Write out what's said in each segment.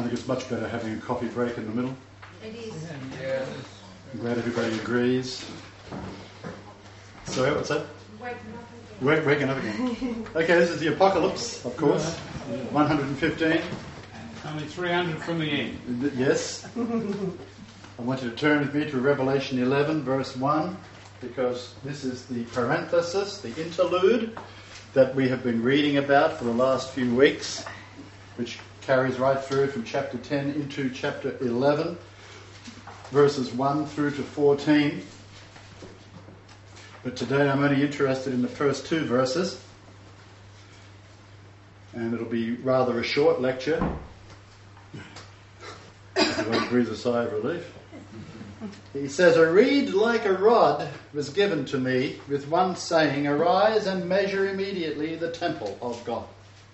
think it's much better having a coffee break in the middle. It is. Yeah. I'm glad everybody agrees. So, what's that? Waking up again. Okay, this is the Apocalypse, of course. 115. Only 300 from the end. Yes. I want you to turn with me to Revelation 11, verse 1, because this is the parenthesis, the interlude that we have been reading about for the last few weeks, which carries right through from chapter 10 into chapter 11, verses 1 through to 14. But today I'm only interested in the first two verses, and it'll be rather a short lecture. Everyone breathes a sigh of relief. He says, "A reed like a rod was given to me, with one saying, 'Arise and measure immediately the temple of God,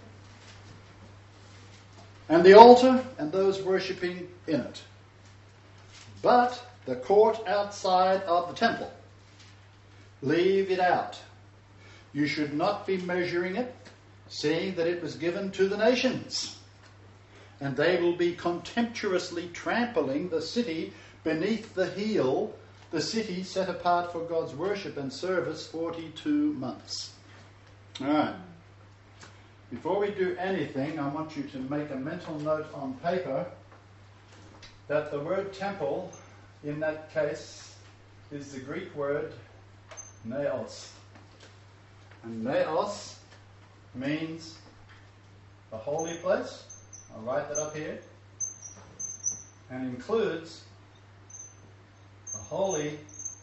and the altar and those worshipping in it, but the court outside of the temple. Leave it out. You should not be measuring it, seeing that it was given to the nations. And they will be contemptuously trampling the city beneath the heel, the city set apart for God's worship and service 42 months. All right. Before we do anything, I want you to make a mental note on paper that the word temple in that case is the Greek word Naos. And Naos means the holy place. I'll write that up here. And includes the holy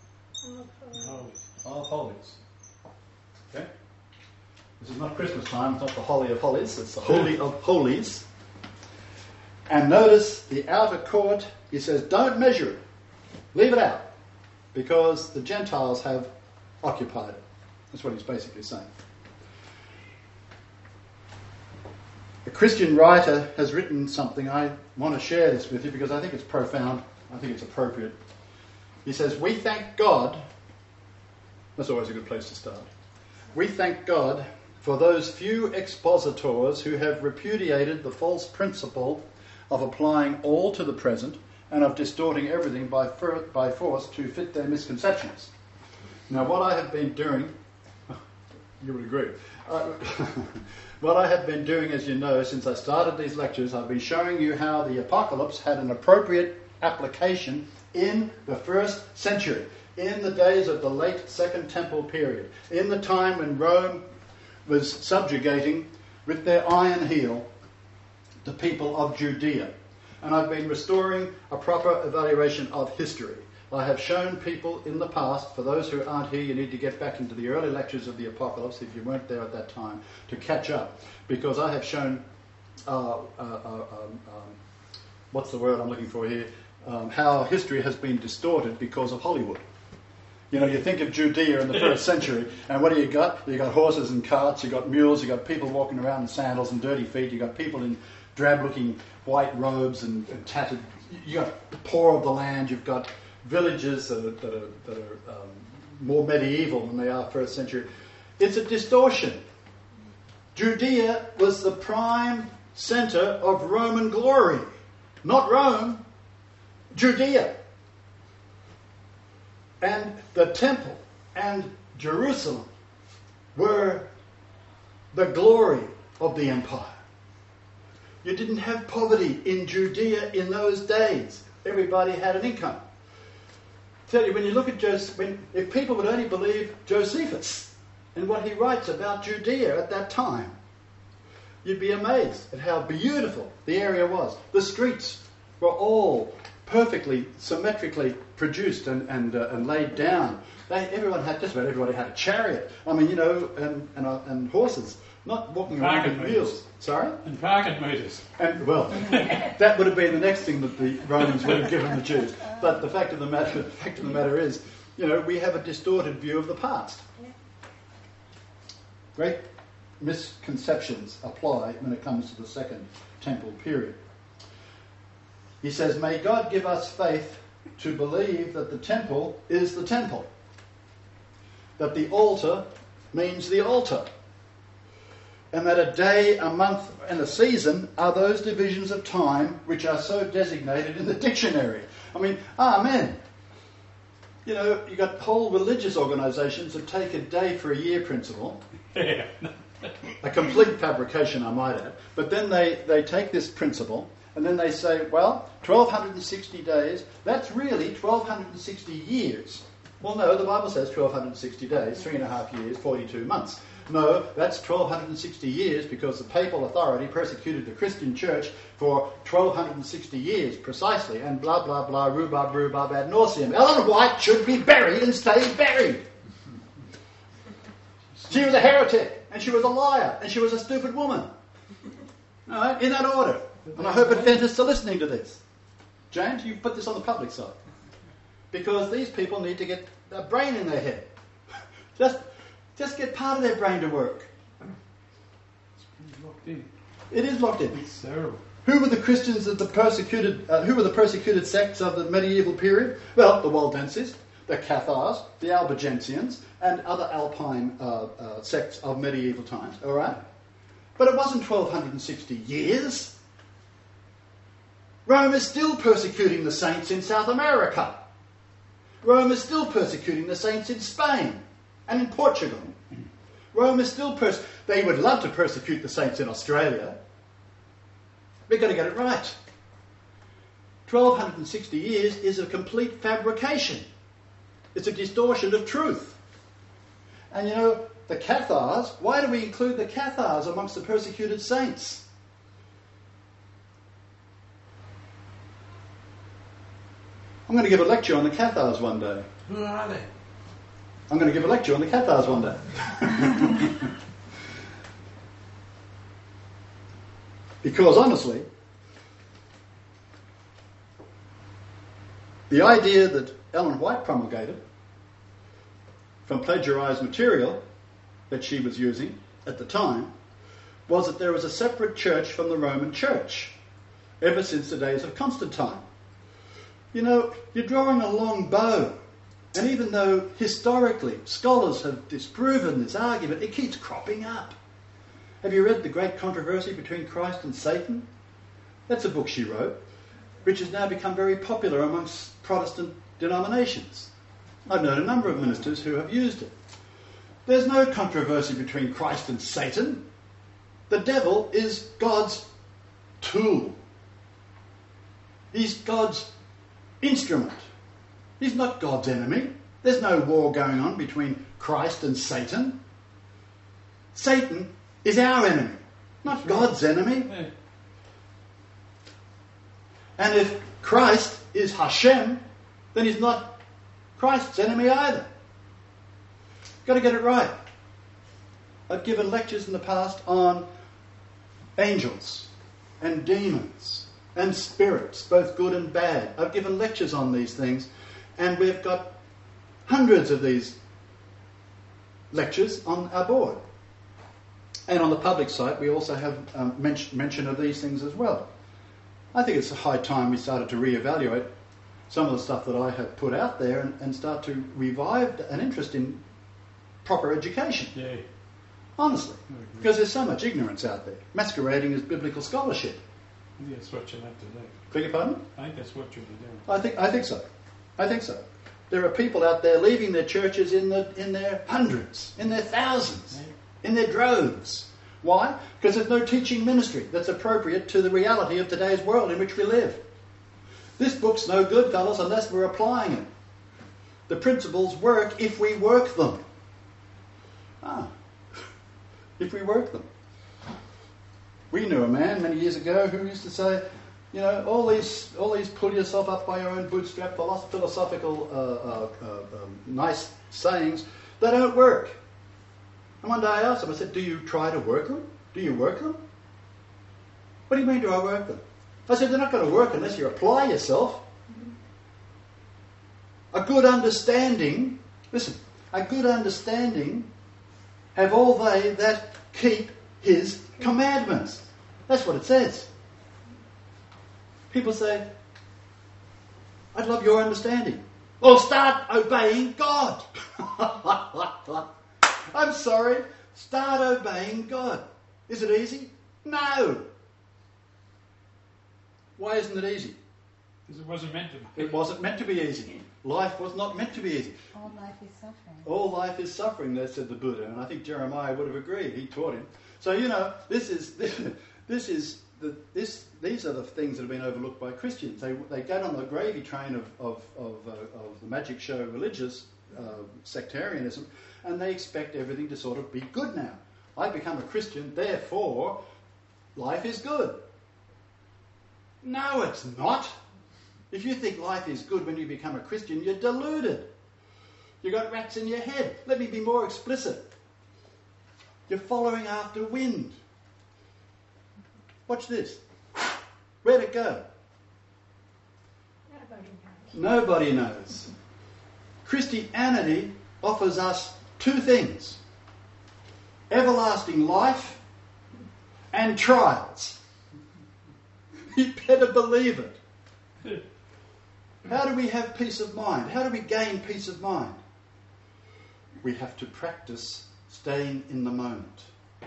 of holies. Okay? This is not Christmas time, it's not the holy of holies, it's the holy of holies. And notice the outer court, he says, don't measure it. Leave it out. Because the Gentiles have occupied it. That's what he's basically saying. A Christian writer has written something. I want to share this with you because I think it's profound. I think it's appropriate. He says, we thank God. That's always a good place to start. We thank God for those few expositors who have repudiated the false principle of applying all to the present and of distorting everything by force to fit their misconceptions. Now, what I have been doing, you would agree, what I have been doing, as you know, since I started these lectures, I've been showing you how the Apocalypse had an appropriate application in the first century, in the days of the late Second Temple period, in the time when Rome was subjugating with their iron heel the people of Judea. And I've been restoring a proper evaluation of history. I have shown people in the past, for those who aren't here, you need to get back into the early lectures of the Apocalypse, if you weren't there at that time, to catch up. Because I have shown, what's the word I'm looking for here, how history has been distorted because of Hollywood. You know, you think of Judea in the first century, and what do you got? You got horses and carts, you got mules, you got people walking around in sandals and dirty feet, you got people in drab-looking white robes and tattered. You got the poor of the land, you've got villages that are more medieval than they are first century. It's a distortion. Judea was the prime centre of Roman glory. Not Rome, Judea. And the temple and Jerusalem were the glory of the empire. You didn't have poverty in Judea in those days. Everybody had an income. Tell you, when you look at if people would only believe Josephus and what he writes about Judea at that time, you'd be amazed at how beautiful the area was. The streets were all perfectly, symmetrically produced and laid down. Just about everybody had a chariot. I mean, you know, and horses, not walking around with wheels. Sorry? And parking meters. And, well, that would have been the next thing that the Romans would have given the Jews. But the fact of the matter is, you know, we have a distorted view of the past. Great misconceptions apply when it comes to the Second Temple period. He says, may God give us faith to believe that the temple is the temple, that the altar means the altar, and that a day, a month, and a season are those divisions of time which are so designated in the dictionary. I mean, amen. You know, you've got whole religious organisations that take a day for a year principle. Yeah. A complete fabrication, I might add. But then they take this principle and then they say, well, 1,260 days, that's really 1,260 years. Well, no, the Bible says 1,260 days, 3.5 years, 42 months. No, that's 1,260 years because the papal authority persecuted the Christian church for 1,260 years precisely, and blah, blah, blah, rhubarb ad nauseum. Ellen White should be buried and stay buried. She was a heretic, and she was a liar, and she was a stupid woman. All right, in that order. And I hope Adventists are listening to this. James, you put this on the public side. Because these people need to get a brain in their head. Just get part of their brain to work. It's locked in. It is locked in. It's terrible. Who were the Christians of the persecuted? Who were the persecuted sects of the medieval period? Well, the Waldenses, the Cathars, the Albigensians, and other Alpine sects of medieval times. All right, but it wasn't 1,260 years. Rome is still persecuting the saints in South America. Rome is still persecuting the saints in Spain and in Portugal. Rome is still they would love to persecute the saints in Australia. We've got to get it right. 1,260 years is a complete fabrication. It's a distortion of truth. And you know, the Cathars, why do we include the Cathars amongst the persecuted saints? I'm going to give a lecture on the Cathars one day. Who are they? I'm going to give a lecture on the Cathars one day. Because honestly, the idea that Ellen White promulgated from plagiarised material that she was using at the time was that there was a separate church from the Roman Church ever since the days of Constantine. You know, you're drawing a long bow, and even though historically scholars have disproven this argument, it keeps cropping up. Have you read The Great Controversy Between Christ and Satan? That's a book she wrote, which has now become very popular amongst Protestant denominations. I've known a number of ministers who have used it. There's no controversy between Christ and Satan. The devil is God's tool. He's God's instrument. He's not God's enemy. There's no war going on between Christ and Satan. Satan is our enemy, not God's enemy. Yeah. And if Christ is Hashem, then he's not Christ's enemy either. Got to get it right. I've given lectures in the past on angels and demons and spirits, both good and bad. I've given lectures on these things, and we've got hundreds of these lectures on our board. And on the public site, we also have mention of these things as well. I think it's a high time we started to reevaluate some of the stuff that I have put out there and start to revive an interest in proper education. Yeah. Honestly. Because there's so much ignorance out there, masquerading as biblical scholarship. I think that's what you'll have to do. Beg your pardon? I think that's what you'll be doing. I think so. I think so. There are people out there leaving their churches in their hundreds, in their thousands, in their droves. Why? Because there's no teaching ministry that's appropriate to the reality of today's world in which we live. This book's no good, fellas, unless we're applying it. The principles work if we work them. If we work them. We knew a man many years ago who used to say, you know, all these pull yourself up by your own bootstrap philosophical nice sayings, they don't work. And one day I asked him, I said, do you try to work them? Do you work them? What do you mean, do I work them? I said, they're not going to work unless you apply yourself. A good understanding, listen, a good understanding have all they that keep his commandments. That's what it says. People say, I'd love your understanding. Well, start obeying God. I'm sorry. Start obeying God. Is it easy? No. Why isn't it easy? Because it wasn't meant to be. It wasn't meant to be easy. Life was not meant to be easy. All life is suffering. All life is suffering, said the Buddha, and I think Jeremiah would have agreed. He taught him. So these are the things that have been overlooked by Christians. They get on the gravy train of the magic show religious sectarianism, and they expect everything to sort of be good now. I become a Christian, therefore life is good. No, it's not. If you think life is good when you become a Christian, you're deluded. You've got rats in your head. Let me be more explicit. You're following after wind. Watch this. Where'd it go? Nobody knows. Christianity offers us two things: everlasting life and trials. You better believe it. How do we have peace of mind? How do we gain peace of mind? We have to practice staying in the moment.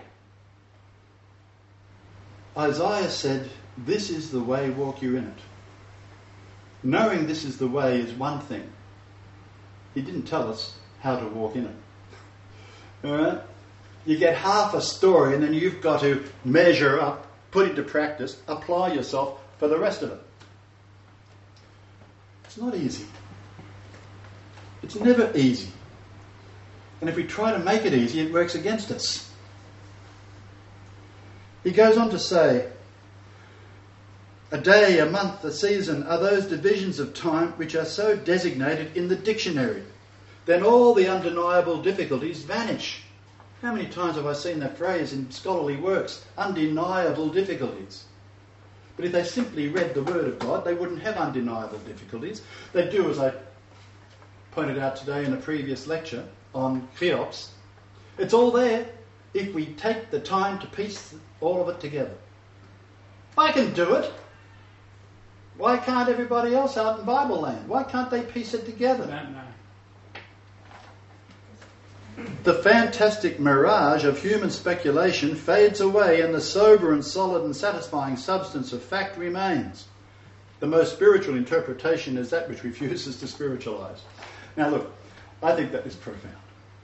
Isaiah said, "This is the way, walk you in it." Knowing this is the way is one thing. He didn't tell us how to walk in it. All right? You get half a story and then you've got to measure up, put into practice, apply yourself for the rest of it. It's not easy. It's never easy. And if we try to make it easy, it works against us. He goes on to say, a day, a month, a season are those divisions of time which are so designated in the dictionary. Then all the undeniable difficulties vanish. How many times have I seen that phrase in scholarly works? Undeniable difficulties. But if they simply read the Word of God, they wouldn't have undeniable difficulties. They'd do, as I pointed out today in a previous lecture on Cheops. It's all there if we take the time to piece all of it together. I can do it. Why can't everybody else out in Bible land? Why can't they piece it together? No. The fantastic mirage of human speculation fades away and the sober and solid and satisfying substance of fact remains. The most spiritual interpretation is that which refuses to spiritualize. Now look, I think that is profound.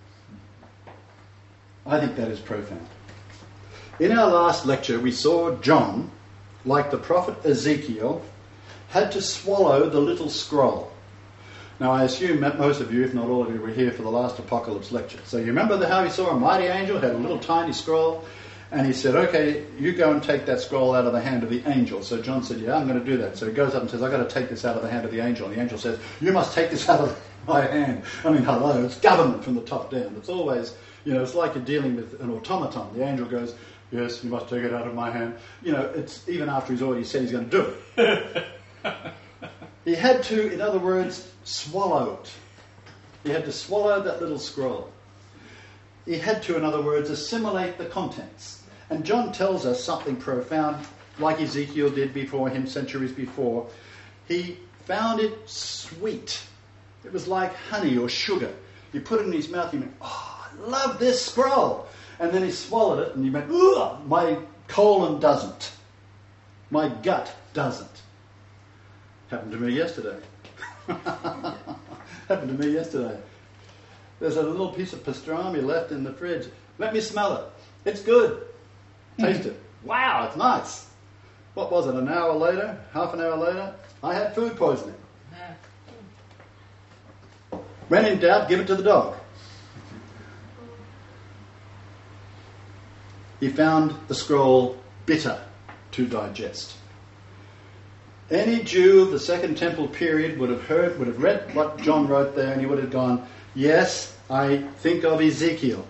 I think that is profound. In our last lecture we saw John, like the prophet Ezekiel, had to swallow the little scroll. Now I assume that most of you, if not all of you, were here for the last Apocalypse lecture. So you remember how he saw a mighty angel, had a little tiny scroll, and he said, okay, you go and take that scroll out of the hand of the angel. So John said, yeah, I'm going to do that. So he goes up and says, I've got to take this out of the hand of the angel. And the angel says, you must take this out of my hand. I mean, hello, it's government from the top down. It's always, it's like you're dealing with an automaton. The angel goes, yes, you must take it out of my hand. It's even after he's already said he's going to do it. He had to, in other words, swallow it. He had to swallow that little scroll. He had to, in other words, assimilate the contents. And John tells us something profound, like Ezekiel did before him, centuries before. He found it sweet. It was like honey or sugar. You put it in his mouth, you went, oh, I love this scroll. And then he swallowed it and he went, ugh, my colon doesn't. My gut doesn't. Happened to me yesterday. Happened to me yesterday. There's a little piece of pastrami left in the fridge. Let me smell it. It's good. Taste it. Wow, it's nice. What was it, an hour later, half an hour later? I had food poisoning. When in doubt, give it to the dog. He found the scroll bitter to digest. Any Jew of the Second Temple period would have read what John wrote there, and he would have gone, yes, I think of Ezekiel.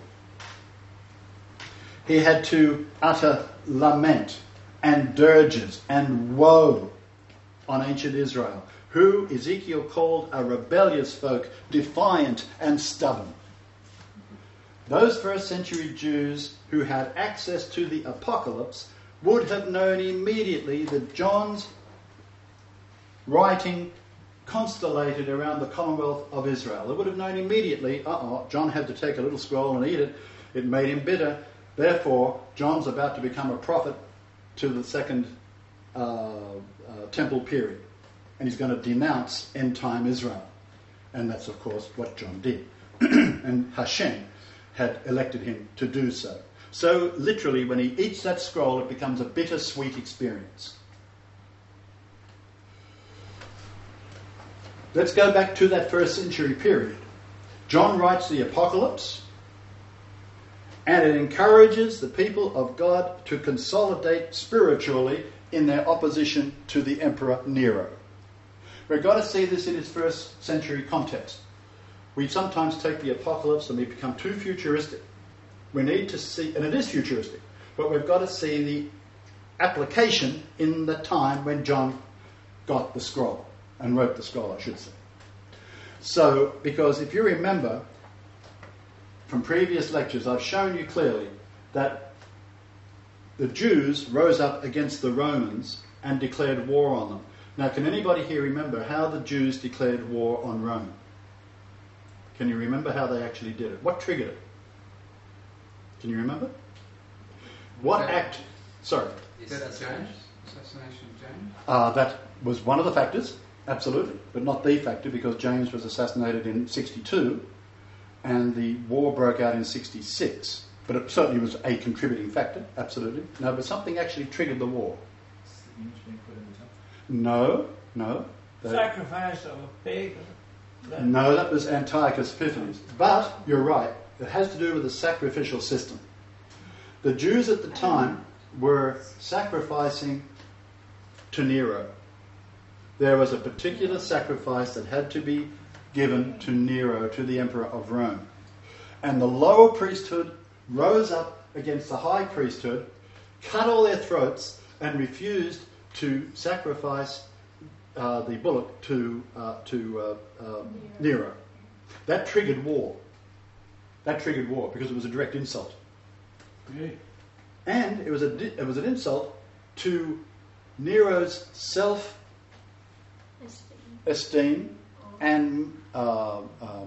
He had to utter lament and dirges and woe on ancient Israel, who Ezekiel called a rebellious folk, defiant and stubborn. Those first century Jews who had access to the Apocalypse would have known immediately that John's writing constellated around the Commonwealth of Israel. They would have known immediately, John had to take a little scroll and eat it. It made him bitter. Therefore, John's about to become a prophet to the second temple period. And he's going to denounce end-time Israel. And that's, of course, what John did. And Hashem had elected him to do so. So, literally, when he eats that scroll, it becomes a bittersweet experience. Let's go back to that first century period. John writes the Apocalypse, and it encourages the people of God to consolidate spiritually in their opposition to the Emperor Nero. We've got to see this in its first century context. We sometimes take the Apocalypse and we become too futuristic. We need to see, and it is futuristic, but we've got to see the application in the time when John got the scroll, and wrote the scroll, I should say. So, because if you remember from previous lectures, I've shown you clearly that the Jews rose up against the Romans and declared war on them. Now, can anybody here remember how the Jews declared war on Rome? Can you remember how they actually did it? What triggered it? Can you remember? What act? Sorry. Assassination of James? That was one of the factors, absolutely, but not the factor, because James was assassinated in 62 and the war broke out in 66. But it certainly was a contributing factor, absolutely. No, but something actually triggered the war. No. Sacrifice of a pig. No, that was Antiochus Epiphanes. But, you're right, it has to do with the sacrificial system. The Jews at the time were sacrificing to Nero. There was a particular sacrifice that had to be given to Nero, to the Emperor of Rome. And the lower priesthood rose up against the high priesthood, cut all their throats, and refused to sacrifice the bullock to Nero. That triggered war. Because it was a direct insult. Yeah. And it was an insult to Nero's self-esteem and the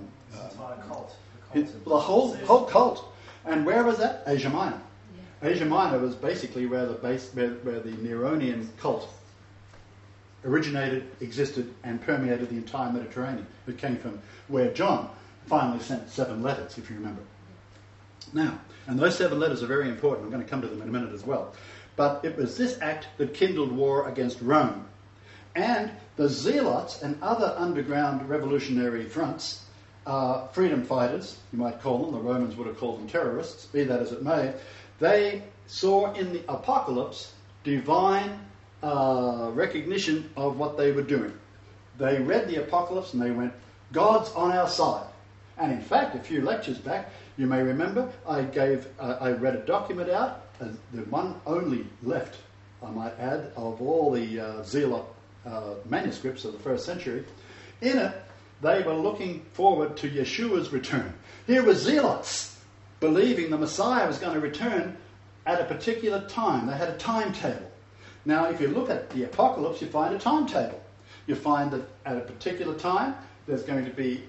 whole cult. And where was that? Asia Minor. Yeah. Asia Minor was basically where the Neronian cult originated, existed, and permeated the entire Mediterranean. It came from where John finally sent 7 letters, if you remember. Now, and those 7 letters are very important. I'm going to come to them in a minute as well. But it was this act that kindled war against Rome. And the Zealots and other underground revolutionary fronts, freedom fighters, you might call them, the Romans would have called them terrorists, be that as it may, they saw in the Apocalypse divine recognition of what they were doing. They read the Apocalypse and they went, God's on our side. And in fact, a few lectures back, you may remember, I read a document out, the one only left, I might add, of all the Zealot manuscripts of the first century. In it, they were looking forward to Yeshua's return. Here were Zealots believing the Messiah was going to return at a particular time. They had a timetable. Now, if you look at the Apocalypse, you find a timetable. You find that at a particular time, there's going to be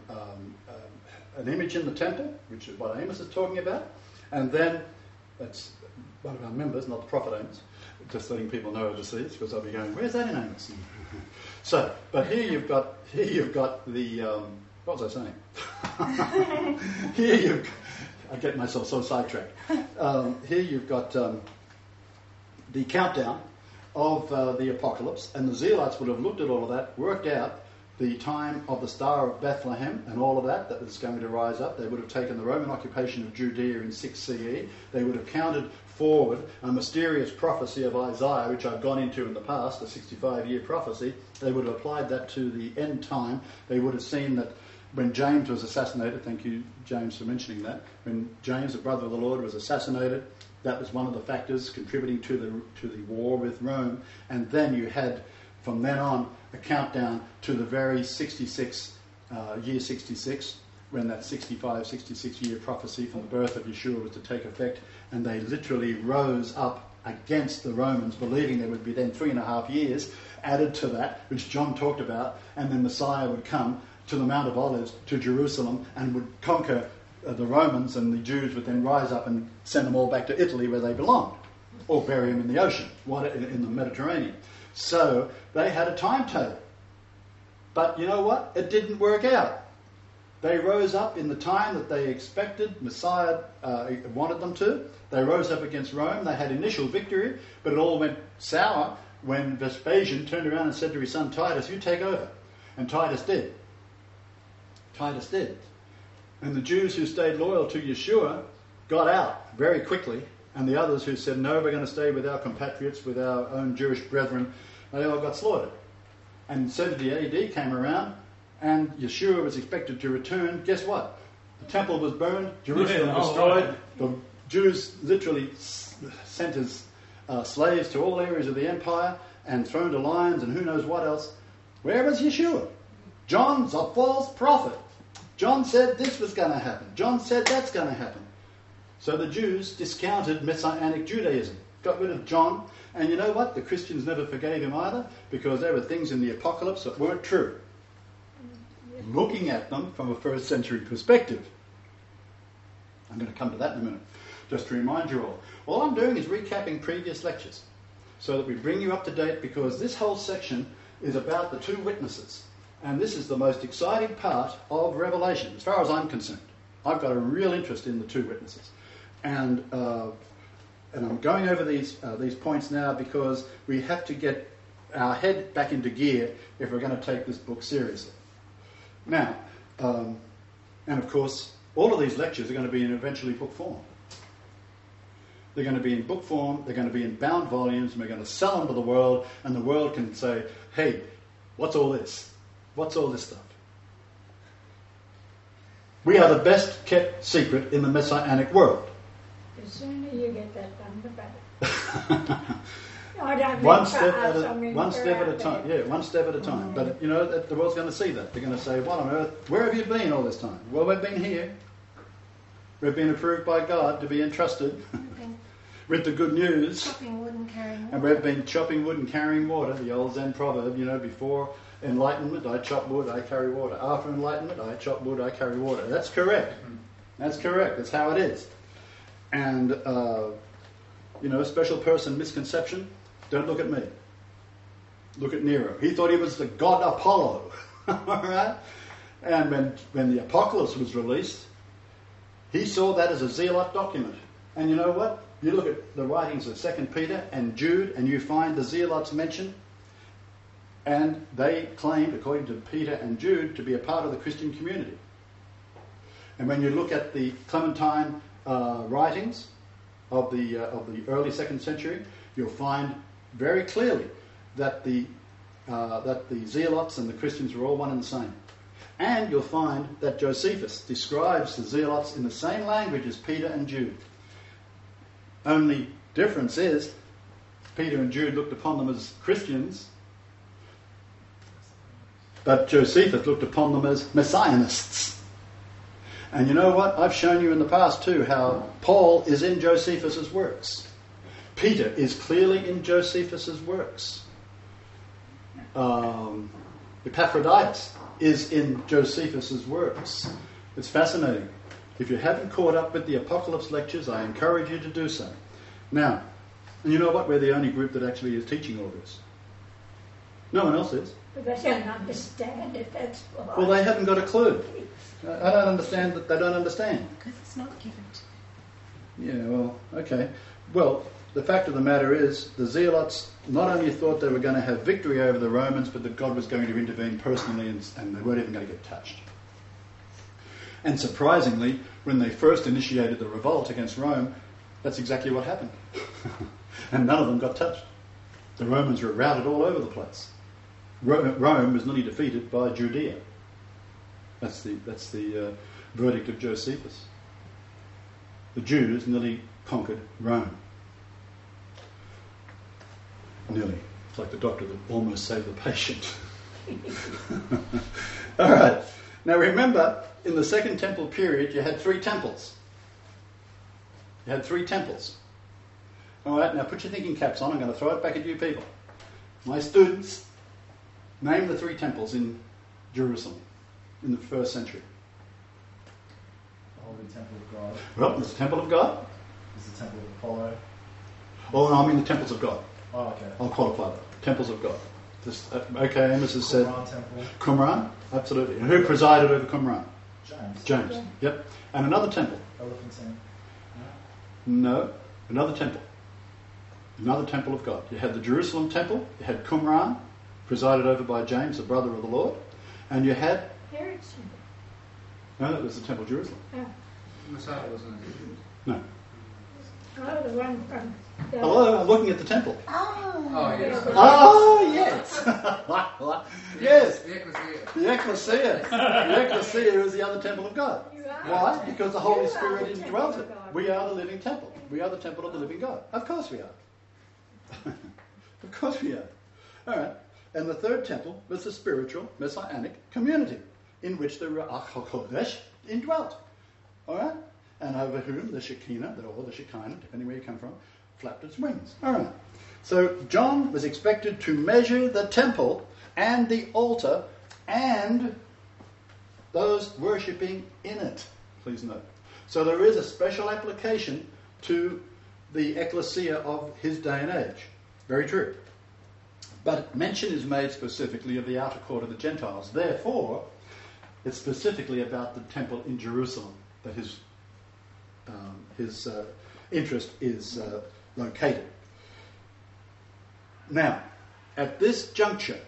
an image in the temple, which is what Amos is talking about. And then, that's one of our members, not the prophet Amos, just letting people know to see this, because I'll be going, where's that in Amos? So, but here you've got the, what was I saying? I get myself so sidetracked. Here you've got the countdown of the Apocalypse, and the Zealots would have looked at all of that, worked out the time of the Star of Bethlehem and all of that was going to rise up. They would have taken the Roman occupation of Judea in 6 CE. They would have counted forward a mysterious prophecy of Isaiah, which I've gone into in the past, a 65-year prophecy. They would have applied that to the end time. They would have seen that when James was assassinated, thank you, James, for mentioning that, when James, the brother of the Lord, was assassinated, that was one of the factors contributing to the war with Rome. And then you had, from then on, a countdown to the very year 66, when that 66-year prophecy from the birth of Yeshua was to take effect, and they literally rose up against the Romans, believing there would be then 3.5 years added to that, which John talked about, and then Messiah would come to the Mount of Olives, to Jerusalem, and would conquer the Romans and the Jews would then rise up and send them all back to Italy where they belonged, or bury them in the ocean, in the Mediterranean. So they had a timetable. But you know what? It didn't work out. They rose up in the time that they expected Messiah wanted them to. They rose up against Rome. They had initial victory, but it all went sour when Vespasian turned around and said to his son Titus, "You take over." And Titus did. Titus did. And the Jews who stayed loyal to Yeshua got out very quickly, and the others who said, "No, we're going to stay with our compatriots, with our own Jewish brethren," they all got slaughtered. And 70 AD came around, and Yeshua was expected to return. Guess what? The temple was burned, Jerusalem destroyed. The Jews literally sent as slaves to all areas of the empire and thrown to lions and who knows what else. Where was Yeshua? John's a false prophet. John said this was going to happen. John said that's going to happen. So the Jews discounted Messianic Judaism, got rid of John. And you know what? The Christians never forgave him either, because there were things in the apocalypse that weren't true. Looking at them from a first century perspective. I'm going to come to that in a minute, just to remind you all. All I'm doing is recapping previous lectures so that we bring you up to date, because this whole section is about the two witnesses. And this is the most exciting part of Revelation, as far as I'm concerned. I've got a real interest in the two witnesses. And I'm going over these points now because we have to get our head back into gear if we're going to take this book seriously. Now, and of course, all of these lectures are going to be in eventually book form. They're going to be in book form, they're going to be in bound volumes, and we're going to sell them to the world, and the world can say, "Hey, what's all this? What's all this stuff?" We are the best kept secret in the Messianic world. The sooner you get that done, the better. One step at a time. Yeah, one step at a time. But, you know, the world's going to see that. They're going to say, "What on earth? Where have you been all this time?" Well, we've been here. We've been approved by God to be entrusted with the good news. Chopping wood and carrying water. And we've been chopping wood and carrying water, the old Zen proverb, you know, before enlightenment, I chop wood, I carry water. After enlightenment, I chop wood, I carry water. That's correct. That's correct. That's how it is. And, you know, special person misconception, don't look at me. Look at Nero. He thought he was the god Apollo. All right? And when the Apocalypse was released, he saw that as a zealot document. And you know what? You look at the writings of 2 Peter and Jude, and you find the zealots mentioned, and they claimed, according to Peter and Jude, to be a part of the Christian community. And when you look at the Clementine writings of the early 2nd century, you'll find very clearly that the zealots and the Christians were all one and the same. And you'll find that Josephus describes the zealots in the same language as Peter and Jude. Only difference is Peter and Jude looked upon them as Christians, but Josephus looked upon them as Messianists. And you know what? I've shown you in the past too how Paul is in Josephus' works. Peter is clearly in Josephus' works. Epaphroditus is in Josephus' works. It's fascinating. If you haven't caught up with the Apocalypse lectures, I encourage you to do so. Now, and you know what? We're the only group that actually is teaching all this. No one else is. But they don't understand it, that's why. Well, they haven't got a clue. I don't understand that they don't understand. Because it's not given to Yeah, well, okay. Well, the fact of the matter is, the Zealots not only thought they were going to have victory over the Romans, but that God was going to intervene personally, and they weren't even going to get touched. And surprisingly, when they first initiated the revolt against Rome, that's exactly what happened. And none of them got touched. The Romans were routed all over the place. Rome was nearly defeated by Judea. That's the verdict of Josephus. The Jews nearly conquered Rome. Nearly. It's like the doctor that almost saved the patient. All right. Now remember, in the Second Temple period, you had 3 temples. You had 3 temples. All right, now put your thinking caps on. I'm going to throw it back at you people. My students, name the 3 temples in Jerusalem in the 1st century. holy temple of God. Well, there's the temple of God. There's the temple of Apollo. Oh, no, I mean the temples of God. Oh, okay. I'll qualify that. Temples of God. This, okay, Amos has said. Qumran temple. Qumran, absolutely. And who presided over Qumran? James. James. Yeah. Yep. And another temple. Elephantine. No, another temple. Another temple of God. You had the Jerusalem temple. You had Qumran, presided over by James, the brother of the Lord. And you had... Herod's temple. No, that was the temple of Jerusalem. Oh. Messiah wasn't it? No. Oh, the one from the... Hello, I'm looking at the temple. Oh, yes. Oh, yes. Yes. The ecclesia. The ecclesia. The ecclesia is the other temple of God. You are. Why? Because the Holy You are Spirit the temple indwells of it. God. We are the living temple. We are the temple of the living God. Of course we are. Of course we are. All right. And the third temple was the spiritual messianic community in which the Ruach HaKodesh indwelt. All right? And over whom the Shekinah, or the Shekinah, depending where you come from, flapped its wings. All right. So John was expected to measure the temple and the altar and those worshipping in it. Please note. So there is a special application to the ecclesia of his day and age. Very true. But mention is made specifically of the outer court of the Gentiles. Therefore, it's specifically about the temple in Jerusalem that his interest is located. Now, at this juncture,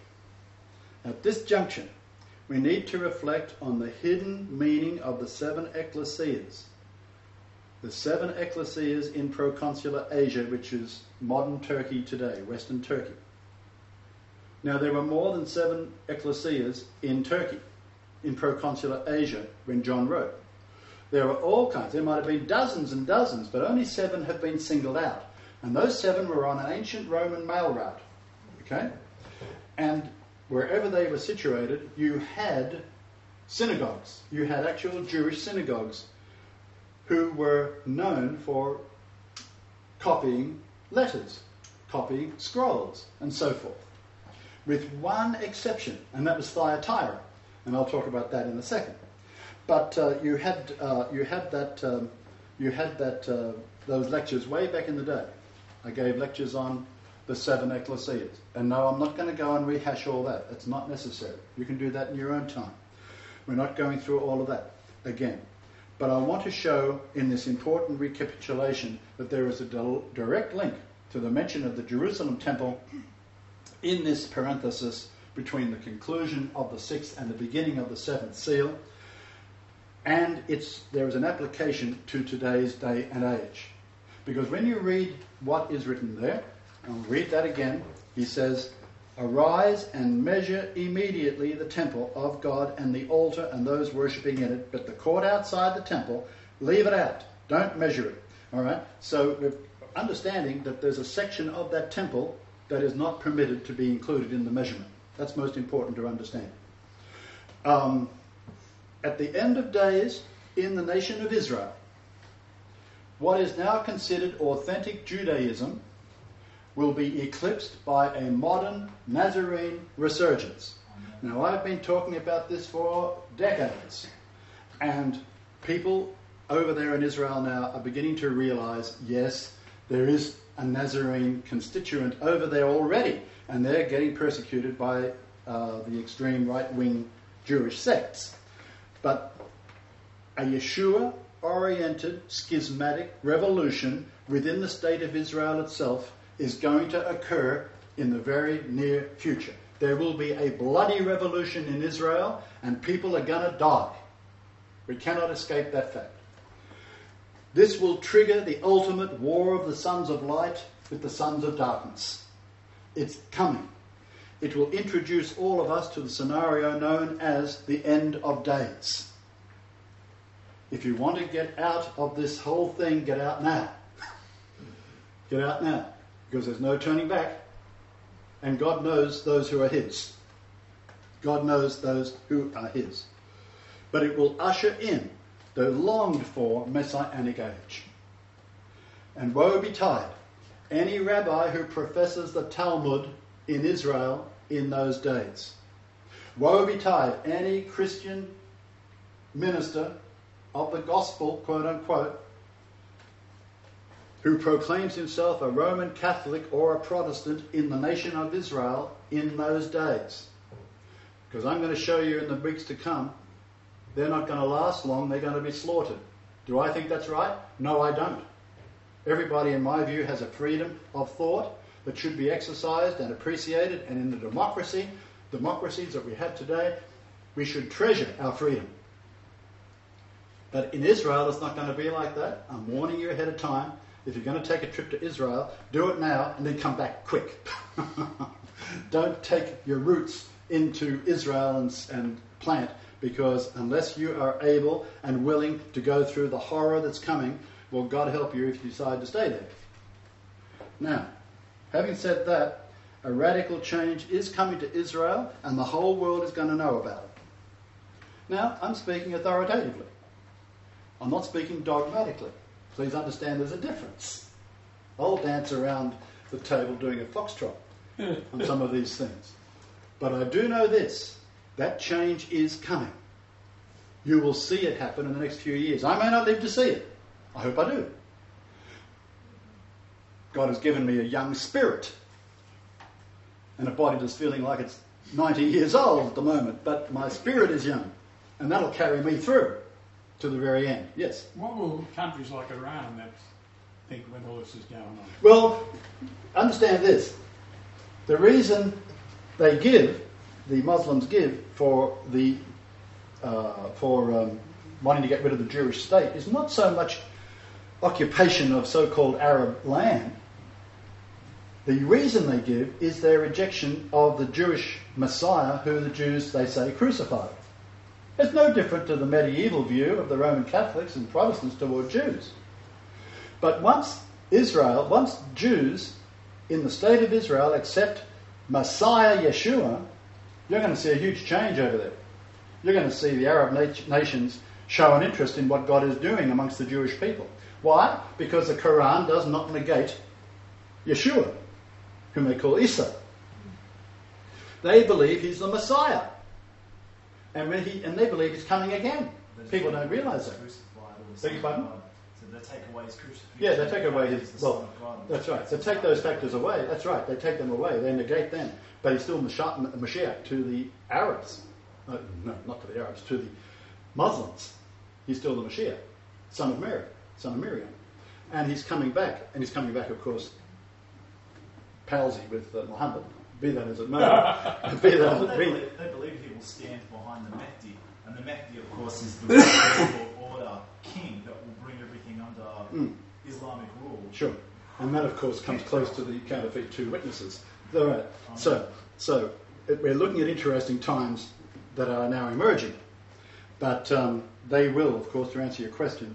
we need to reflect on the hidden meaning of the 7 ecclesias. The 7 ecclesias in proconsular Asia, which is modern Turkey today, Western Turkey. Now, there were more than 7 ecclesias in Turkey, in proconsular Asia, when John wrote. There were all kinds. There might have been dozens and dozens, but only 7 have been singled out. And those 7 were on an ancient Roman mail route. Okay? And wherever they were situated, you had synagogues. You had actual Jewish synagogues who were known for copying letters, copying scrolls, and so forth. With one exception, and that was Thyatira. And I'll talk about that in a second. But you had those lectures way back in the day. I gave lectures on the 7 ecclesias. And no, I'm not going to go and rehash all that. It's not necessary. You can do that in your own time. We're not going through all of that again. But I want to show in this important recapitulation that there is a direct link to the mention of the Jerusalem temple in this parenthesis between the conclusion of the 6th and the beginning of the 7th seal. And there is an application to today's day and age. Because when you read what is written there, I'll read that again. He says, "Arise and measure immediately the temple of God and the altar and those worshipping in it, but the court outside the temple, leave it out. Don't measure it." All right? So we're understanding that there's a section of that temple that is not permitted to be included in the measurement. That's most important to understand. At the end of days, in the nation of Israel, what is now considered authentic Judaism will be eclipsed by a modern Nazarene resurgence. Now, I've been talking about this for decades, and people over there in Israel now are beginning to realize, yes, there is a Nazarene constituent over there already, and they're getting persecuted by the extreme right-wing Jewish sects. But a Yeshua-oriented schismatic revolution within the state of Israel itself is going to occur in the very near future. There will be a bloody revolution in Israel, and people are going to die. We cannot escape that fact. This will trigger the ultimate war of the sons of light with the sons of darkness. It's coming. It will introduce all of us to the scenario known as the end of days. If you want to get out of this whole thing, get out now. Get out now. Because there's no turning back. And God knows those who are His. God knows those who are His. But it will usher in the longed-for Messianic age. And woe betide any rabbi who professes the Talmud in Israel in those days. Woe betide any Christian minister of the gospel, quote unquote, who proclaims himself a Roman Catholic or a Protestant in the nation of Israel in those days. Because I'm going to show you in the weeks to come, they're not going to last long, they're going to be slaughtered. Do I think that's right? No, I don't. Everybody, in my view, has a freedom of thought that should be exercised and appreciated, and in the democracies that we have today, we should treasure our freedom. But in Israel, it's not going to be like that. I'm warning you ahead of time. If you're going to take a trip to Israel, do it now and then come back quick. Don't take your roots into Israel and plant, because unless you are able and willing to go through the horror that's coming, well, God help you if you decide to stay there. Now, having said that, a radical change is coming to Israel, and the whole world is going to know about it. Now, I'm speaking authoritatively. I'm not speaking dogmatically. Please understand there's a difference. I'll dance around the table doing a foxtrot on some of these things. But I do know this, that change is coming. You will see it happen in the next few years. I may not live to see it. I hope I do. God has given me a young spirit and a body that's feeling like it's 90 years old at the moment, but my spirit is young, and that'll carry me through to the very end. Yes? What will countries like Iran and that think when all this is going on? Well, understand this. The reason they give, the Muslims give, for wanting to get rid of the Jewish state is not so much occupation of so-called Arab land. The reason they give is their rejection of the Jewish Messiah, who the Jews, they say, crucified. It's no different to the medieval view of the Roman Catholics and Protestants toward Jews. But once Jews in the state of Israel accept Messiah Yeshua, you're going to see a huge change over there. You're going to see the Arab nations show an interest in what God is doing amongst the Jewish people. Why? Because the Quran does not negate Yeshua, whom they call Isa. They believe he's the Messiah. And they believe he's coming again. People don't realise that. Beg your pardon? So they take away his crucifixion. Yeah, they take away his... Son Well, of God. that's right. They take those factors away. That's right. They take them away. They negate them. But he's still Mashiach to the Arabs. No, not to the Arabs. To the Muslims. He's still the Mashiach. Son of Mary. Son of Miriam. And he's coming back. And he's coming back, of course, palsy with Muhammad. Be that as it may. Be that as it be. They believe he will stand behind the Mahdi. And the Mahdi, of course, is the world order king that will bring everything under Islamic rule. Sure. And that, of course, comes close to the counterfeit two witnesses. All right. So we're looking at interesting times that are now emerging. But they will, of course, to answer your question,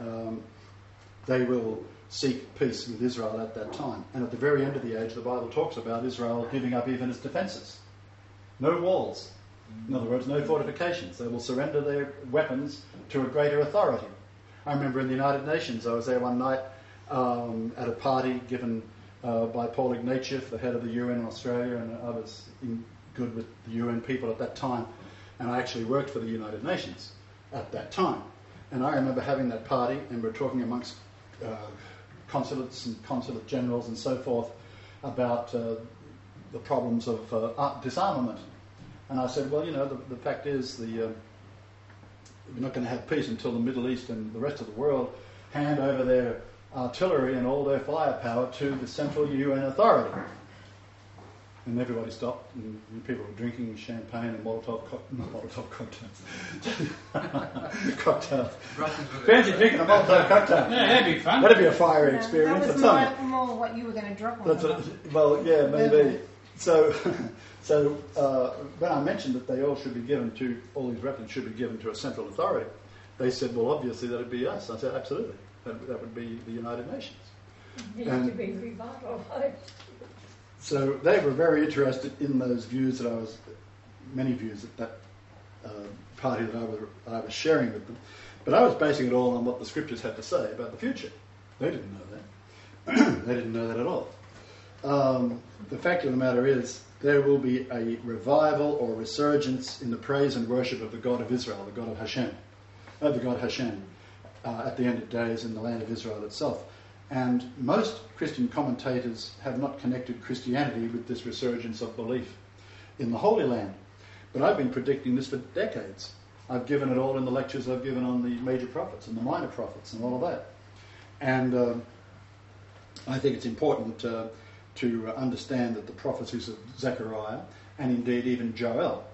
they will seek peace with Israel at that time. And at the very end of the age, the Bible talks about Israel giving up even its defences. No walls. In other words, no fortifications. They will surrender their weapons to a greater authority. I remember in the United Nations, I was there one night at a party given by Paul Ignatieff, the head of the UN in Australia, and I was good with the UN people at that time, and I actually worked for the United Nations at that time. And I remember having that party, and we're talking amongst consulates and consulate generals and so forth about the problems of disarmament. And I said, well, you know, the fact is we're not going to have peace until the Middle East and the rest of the world hand over their artillery and all their firepower to the central UN authority. And everybody stopped, and people were drinking champagne and Molotov cocktails. Cocktails. Fancy drinking a Molotov cocktail. Yeah, that'd be fun. That'd be a fiery experience. That was more what you were going to drop on. Well, yeah, maybe. So when I mentioned that they all should be given to, all these weapons should be given to a central authority, they said, well, obviously that'd be us. I said, absolutely. That would be the United Nations. Needs to be revitalised. So they were very interested in those views many views at that party that I was sharing with them. But I was basing it all on what the scriptures had to say about the future. They didn't know that. They didn't know that at all. The fact of the matter is, there will be a revival or resurgence in the praise and worship of the God of Israel, the God of Hashem. the god Hashem, at the end of days in the land of Israel itself. And most Christian commentators have not connected Christianity with this resurgence of belief in the Holy Land. But I've been predicting this for decades. I've given it all in the lectures I've given on the major prophets and the minor prophets and all of that. And I think it's important to understand that the prophecies of Zechariah and indeed even Joel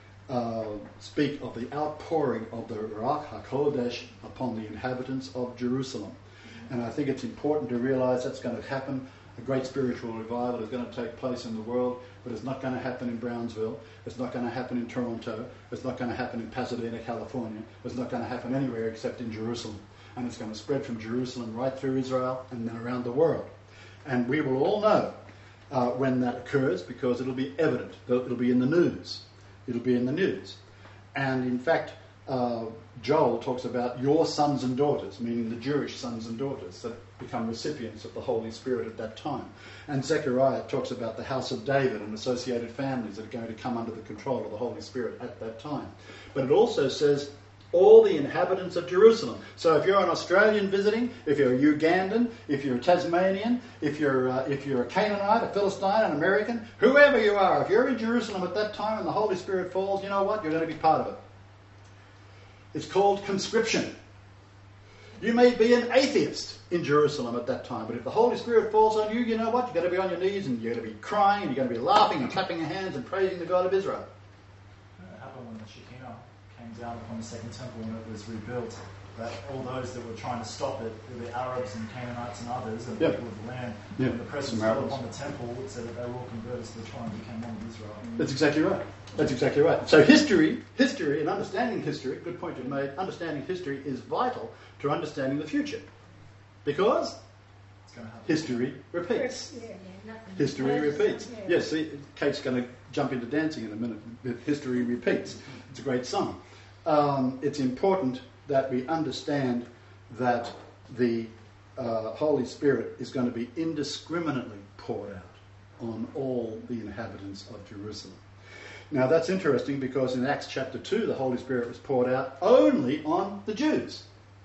speak of the outpouring of the Ruach HaKodesh upon the inhabitants of Jerusalem. And I think it's important to realise that's going to happen. A great spiritual revival is going to take place in the world, but it's not going to happen in Brownsville. It's not going to happen in Toronto. It's not going to happen in Pasadena, California. It's not going to happen anywhere except in Jerusalem. And it's going to spread from Jerusalem right through Israel and then around the world. And we will all know when that occurs because it'll be evident. It'll be in the news. It'll be in the news. And in fact, Joel talks about your sons and daughters, meaning the Jewish sons and daughters that become recipients of the Holy Spirit at that time. And Zechariah talks about the house of David and associated families that are going to come under the control of the Holy Spirit at that time. But it also says all the inhabitants of Jerusalem. So if you're an Australian visiting, if you're a Ugandan, if you're a Tasmanian, if you're a Canaanite, a Philistine, an American, whoever you are, if you're in Jerusalem at that time and the Holy Spirit falls, you know what? You're going to be part of it. It's called conscription. You may be an atheist in Jerusalem at that time, but if the Holy Spirit falls on you, you know what? You're going to be on your knees and you're going to be crying and you're going to be laughing and clapping your hands and praising the God of Israel. It happened when the Shekinah came down upon the Second Temple when it was rebuilt. That all those that were trying to stop it, the Arabs and Canaanites and others, and people of the land, when the presence fell upon the temple, it said that they were all converted to the tribe and became one with Israel. That's exactly right. That's exactly right. So history and understanding history, good point you've made, understanding history is vital to understanding the future. Because It's going to happen. history repeats. nothing. History repeats. Yeah. Yes, see, Kate's going to jump into dancing in a minute. History repeats. It's a great song. It's important that we understand that the Holy Spirit is going to be indiscriminately poured out on all the inhabitants of Jerusalem. Now that's interesting because in Acts chapter 2 the Holy Spirit was poured out only on the Jews.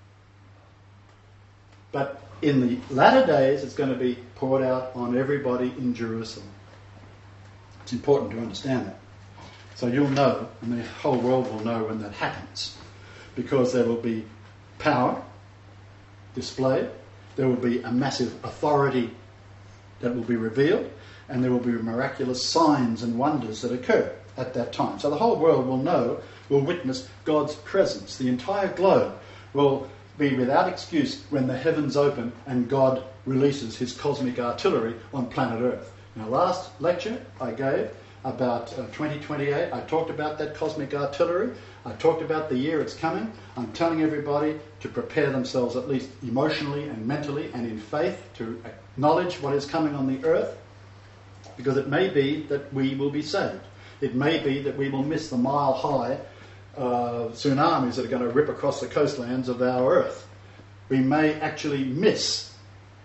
But in the latter days it's going to be poured out on everybody in Jerusalem. It's important to understand that. So you'll know, and the whole world will know when that happens. Because there will be power displayed, there will be a massive authority that will be revealed, and there will be miraculous signs and wonders that occur at that time. So the whole world will know, will witness God's presence. The entire globe will be without excuse when the heavens open and God releases his cosmic artillery on planet Earth. Now, last lecture I gave about 2028, I talked about that cosmic artillery. I talked about the year it's coming. I'm telling everybody to prepare themselves at least emotionally and mentally and in faith to acknowledge what is coming on the earth, because it may be that we will be saved. It may be that we will miss the mile-high tsunamis that are going to rip across the coastlands of our earth. We may actually miss,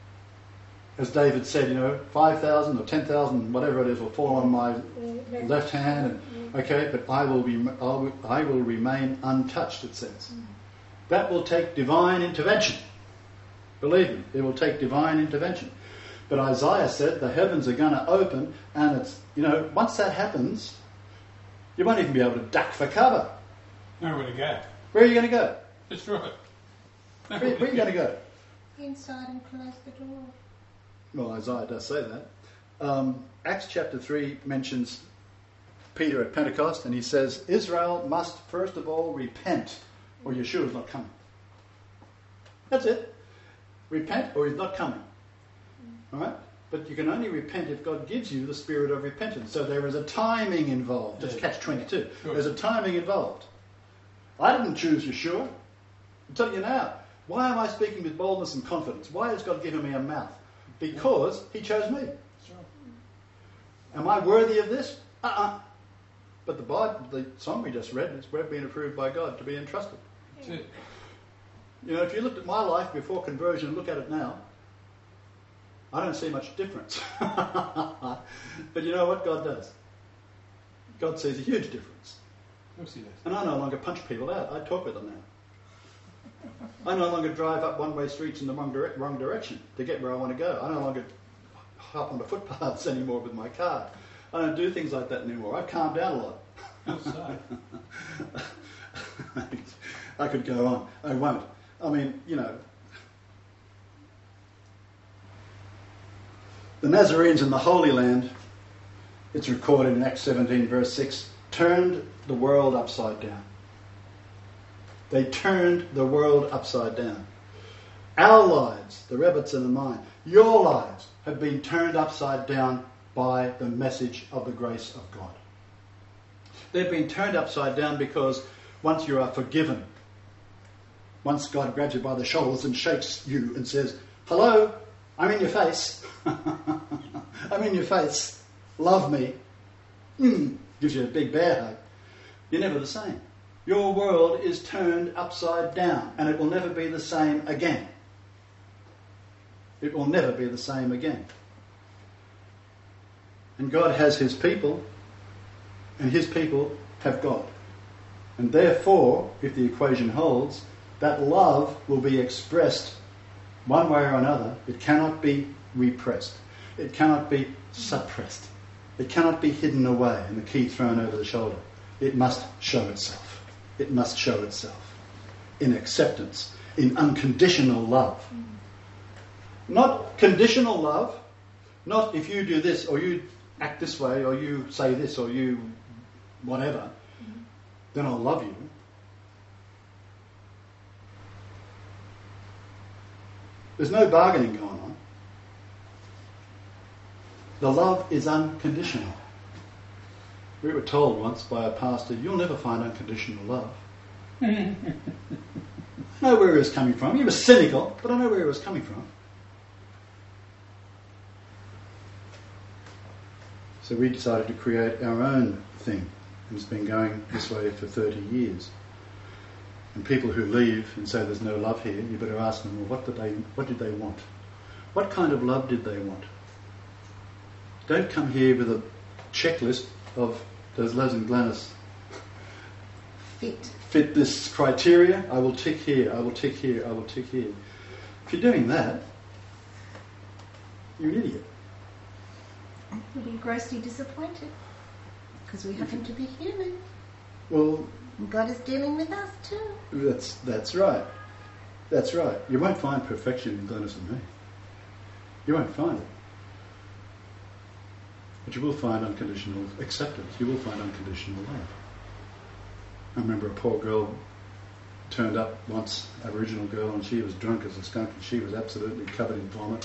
as David said, 5,000 or 10,000, whatever it is, will fall on my left hand. But I will remain untouched, it says. That will take divine intervention. Believe me, it will take divine intervention. But Isaiah said the heavens are going to open, and it's, once that happens, you won't even be able to duck for cover. Nowhere to go. Where are you going to go? Destroy it. Where are you going to go? Inside and close the door. Well, Isaiah does say that. Acts chapter 3 mentions Peter at Pentecost, and he says, Israel must first of all repent, or Yeshua's not coming. That's it. Repent, or he's not coming. All right? But you can only repent if God gives you the spirit of repentance. So there is a timing involved. It's catch-22. Sure. There's a timing involved. I didn't choose Yeshua. I'm telling you now. Why am I speaking with boldness and confidence? Why has God given me a mouth? Because he chose me. Am I worthy of this? But the Bible, the song we just read, we're being approved by God to be entrusted. That's it. If you looked at my life before conversion and look at it now, I don't see much difference. But you know what God does? God sees a huge difference. Of course he does. And I no longer punch people out. I talk with them now. I no longer drive up one-way streets in the wrong direction to get where I want to go. I no longer hop onto footpaths anymore with my car. I don't do things like that anymore. I've calmed down a lot. How so? I could go on. I won't. I mean, the Nazarenes in the Holy Land, it's recorded in Acts 17 verse 6, turned the world upside down. They turned the world upside down. Our lives, the Rebbetzin and mine, your lives have been turned upside down by the message of the grace of God. They've been turned upside down because once you are forgiven, once God grabs you by the shoulders and shakes you and says, hello, I'm in your face. I'm in your face. Love me. Gives you a big bear hug. You're never the same. Your world is turned upside down and it will never be the same again. It will never be the same again. And God has his people and his people have God. And therefore, if the equation holds, that love will be expressed one way or another. It cannot be repressed. It cannot be suppressed. It cannot be hidden away and the key thrown over the shoulder. It must show itself. It must show itself in acceptance, in unconditional love. Not conditional love, not if you do this or you act this way or you say this or you whatever, then I'll love you. There's no bargaining going on. The love is unconditional. We were told once by a pastor, you'll never find unconditional love. I know where he was coming from. He was cynical, but I know where he was coming from. So we decided to create our own thing. And it's been going this way for 30 years. And people who leave and say there's no love here, you better ask them, well, what did they want? What kind of love did they want? Don't come here with a checklist of does Les and Glennis fit this criteria? I will tick here, I will tick here, I will tick here. If you're doing that, you're an idiot. We'll be grossly disappointed because we happen to be human. Well, And God is dealing with us too. that's right. That's right. You won't find perfection in Glennis and me. You won't find it. But you will find unconditional acceptance. You will find unconditional love. I remember a poor girl turned up once, Aboriginal girl, and she was drunk as a skunk and she was absolutely covered in vomit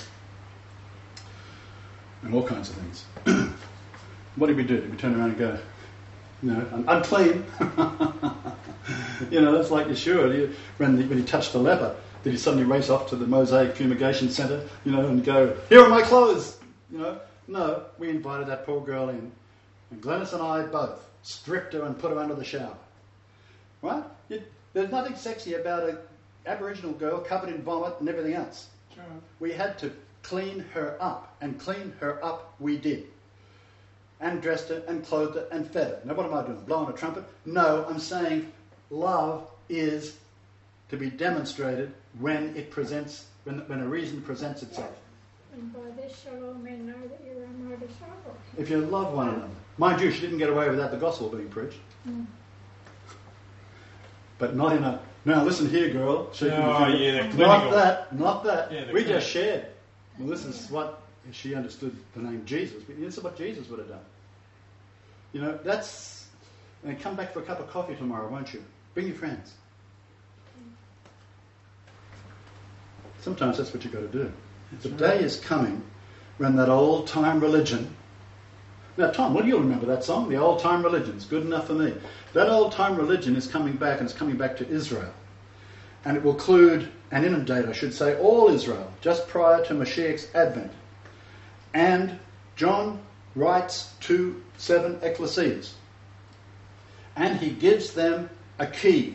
and all kinds of things. What did we do? Did we turn around and go, I'm unclean? That's like Yeshua. When he touched the leper, did he suddenly race off to the Mosaic Fumigation Centre, and go, here are my clothes? No, we invited that poor girl in. And Glennis and I both stripped her and put her under the shower. Right? There's nothing sexy about an Aboriginal girl covered in vomit and everything else. Sure. We had to clean her up, and clean her up we did. And dressed her and clothed her and fed her. Now what am I doing? Blowing a trumpet? No, I'm saying love is to be demonstrated when it presents, when a reason presents itself. And by this shall all men know that you are my disciples. If you love one another. Mind you, she didn't get away without the gospel being preached. But not in a, now listen here, girl. Not that. Yeah, we just shared. Well, this is what she understood the name Jesus. This is what Jesus would have done. That's... And come back for a cup of coffee tomorrow, won't you? Bring your friends. Sometimes that's what you've got to do. The day is coming when that old-time religion... Now, Tom, you'll remember that song, the old-time religion. It's good enough for me. That old-time religion is coming back, and it's coming back to Israel. And it will include and inundate, I should say, all Israel, just prior to Mashiach's advent. And John writes to 7 ecclesias. And he gives them a key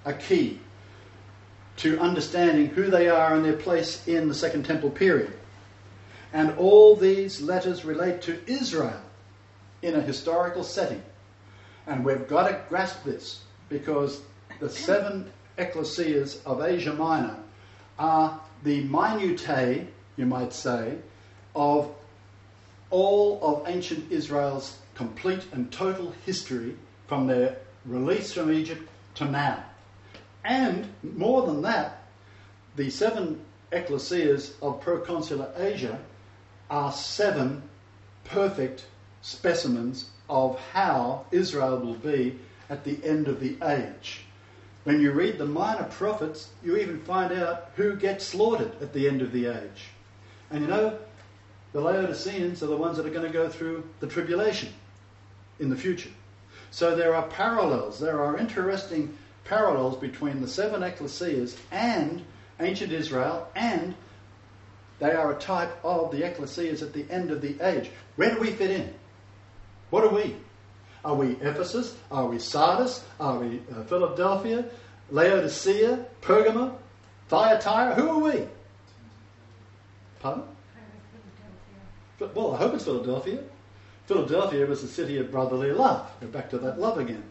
to understanding who they are and their place in the Second Temple period. And all these letters relate to Israel in a historical setting. And we've got to grasp this, because the 7 ecclesias of Asia Minor are the minutiae, you might say, of all of ancient Israel's complete and total history from their release from Egypt to now. And more than that, the 7 ecclesias of proconsular Asia are 7 perfect specimens of how Israel will be at the end of the age. When you read the minor prophets, you even find out who gets slaughtered at the end of the age. And you know, the Laodiceans are the ones that are going to go through the tribulation in the future. So there are parallels, there are interesting parallels between the 7 ecclesias and ancient Israel, and they are a type of the ecclesias at the end of the age. Where do we fit in? What are we? Are we Ephesus? Are we Sardis? Are we Philadelphia? Laodicea? Pergamum? Thyatira? Who are we? Pardon? Well, I hope it's Philadelphia. Philadelphia was the city of brotherly love. We're back to that love again.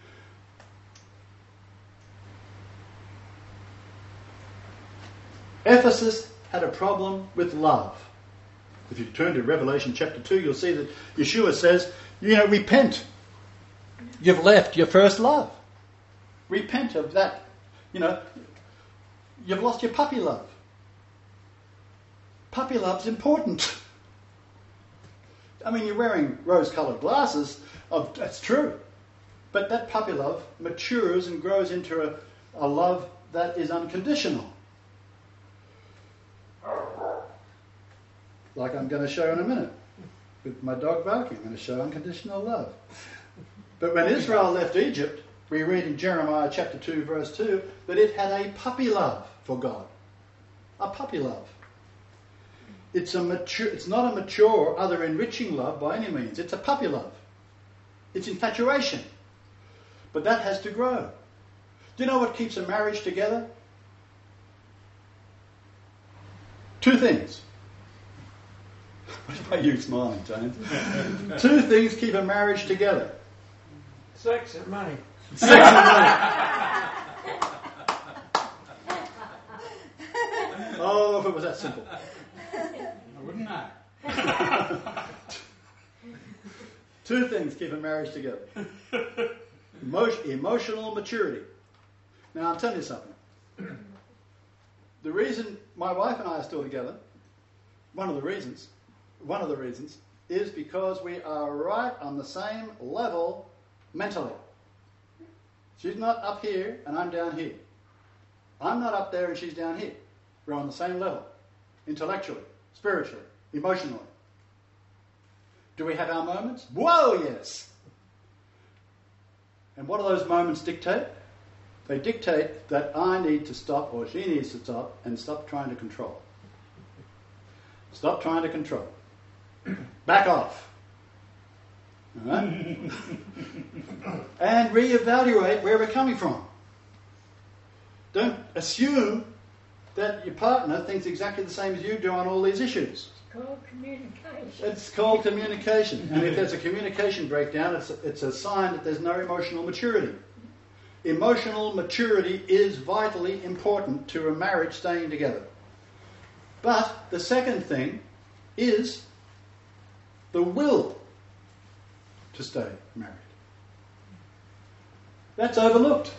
Ephesus had a problem with love. If you turn to Revelation chapter 2, you'll see that Yeshua says, repent. You've left your first love. Repent of that. You've lost your puppy love. Puppy love's important. I mean, you're wearing rose-coloured glasses. That's true. But that puppy love matures and grows into a love that is unconditional. Like I'm going to show in a minute. With my dog barking, I'm going to show unconditional love. But when Israel left Egypt, we read in Jeremiah chapter 2, verse 2, that it had a puppy love for God. A puppy love. It's not a mature, other enriching love by any means. It's a puppy love. It's infatuation. But that has to grow. Do you know what keeps a marriage together? 2 things. Why are you smiling, James? 2 things keep a marriage together. Sex and money. Sex and money. Oh, if it was that simple. Wouldn't I? 2 things keep a marriage together. Emotional maturity. Now, I'll tell you something. The reason my wife and I are still together, one of the reasons, is because we are right on the same level mentally. She's not up here and I'm down here. I'm not up there and she's down here. We're on the same level, intellectually, spiritually, emotionally. Do we have our moments? Whoa, yes. And what do those moments dictate? They dictate that I need to stop, or she needs to stop, and stop trying to control. Stop trying to control. Back off. All right? And reevaluate where we're coming from. Don't assume that your partner thinks exactly the same as you do on all these issues. It's called communication. It's called communication. And if there's a communication breakdown, it's a sign that there's no emotional maturity. Emotional maturity is vitally important to a marriage staying together. But the second thing is the will to stay married. That's overlooked.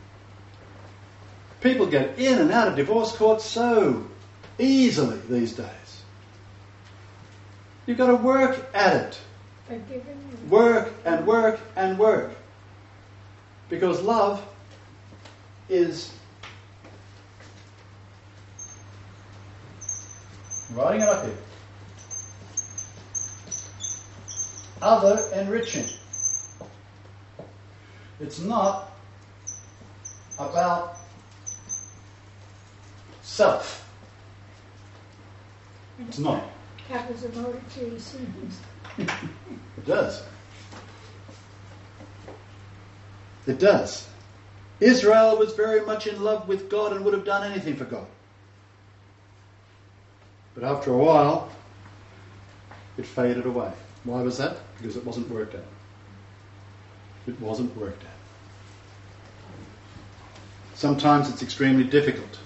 People get in and out of divorce court so easily these days. You've got to work at it. Work and work and work. Because love is writing it up here. Other enriching. It's not about self. It's not. Covers a multitude of sins. It does. It does. Israel was very much in love with God and would have done anything for God. But after a while, it faded away. Why was that? Because it wasn't worked at. It wasn't worked at. Sometimes it's extremely difficult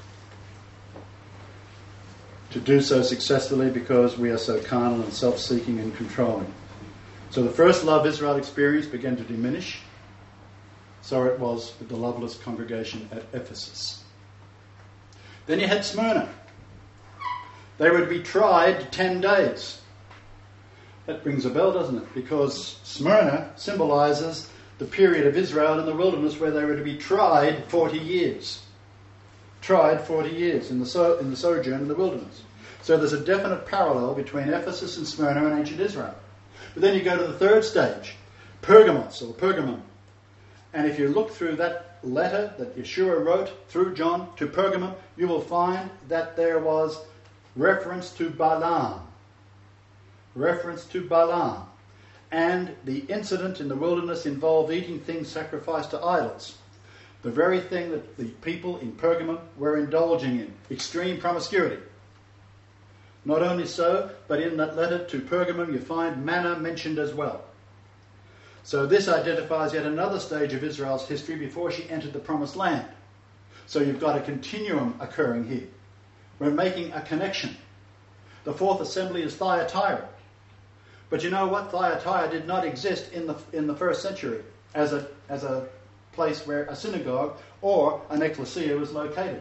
to do so successfully because we are so carnal and self-seeking and controlling. So the first love Israel experienced began to diminish. So it was with the loveless congregation at Ephesus. Then you had Smyrna. They were to be tried 10 days. That rings a bell, doesn't it? Because Smyrna symbolises the period of Israel in the wilderness where they were to be tried 40 years. Tried 40 years in the sojourn in the wilderness. So there's a definite parallel between Ephesus and Smyrna and ancient Israel. But then you go to the third stage, Pergamos or Pergamum. And if you look through that letter that Yeshua wrote through John to Pergamum, you will find that there was reference to Balaam. Reference to Balaam. And the incident in the wilderness involved eating things sacrificed to idols. The very thing that the people in Pergamum were indulging in. Extreme promiscuity. Not only so, but in that letter to Pergamum you find manna mentioned as well. So this identifies yet another stage of Israel's history before she entered the Promised Land. So you've got a continuum occurring here. We're making a connection. The fourth assembly is Thyatira. But you know what? Thyatira did not exist in the first century as a place where a synagogue or an ecclesia was located.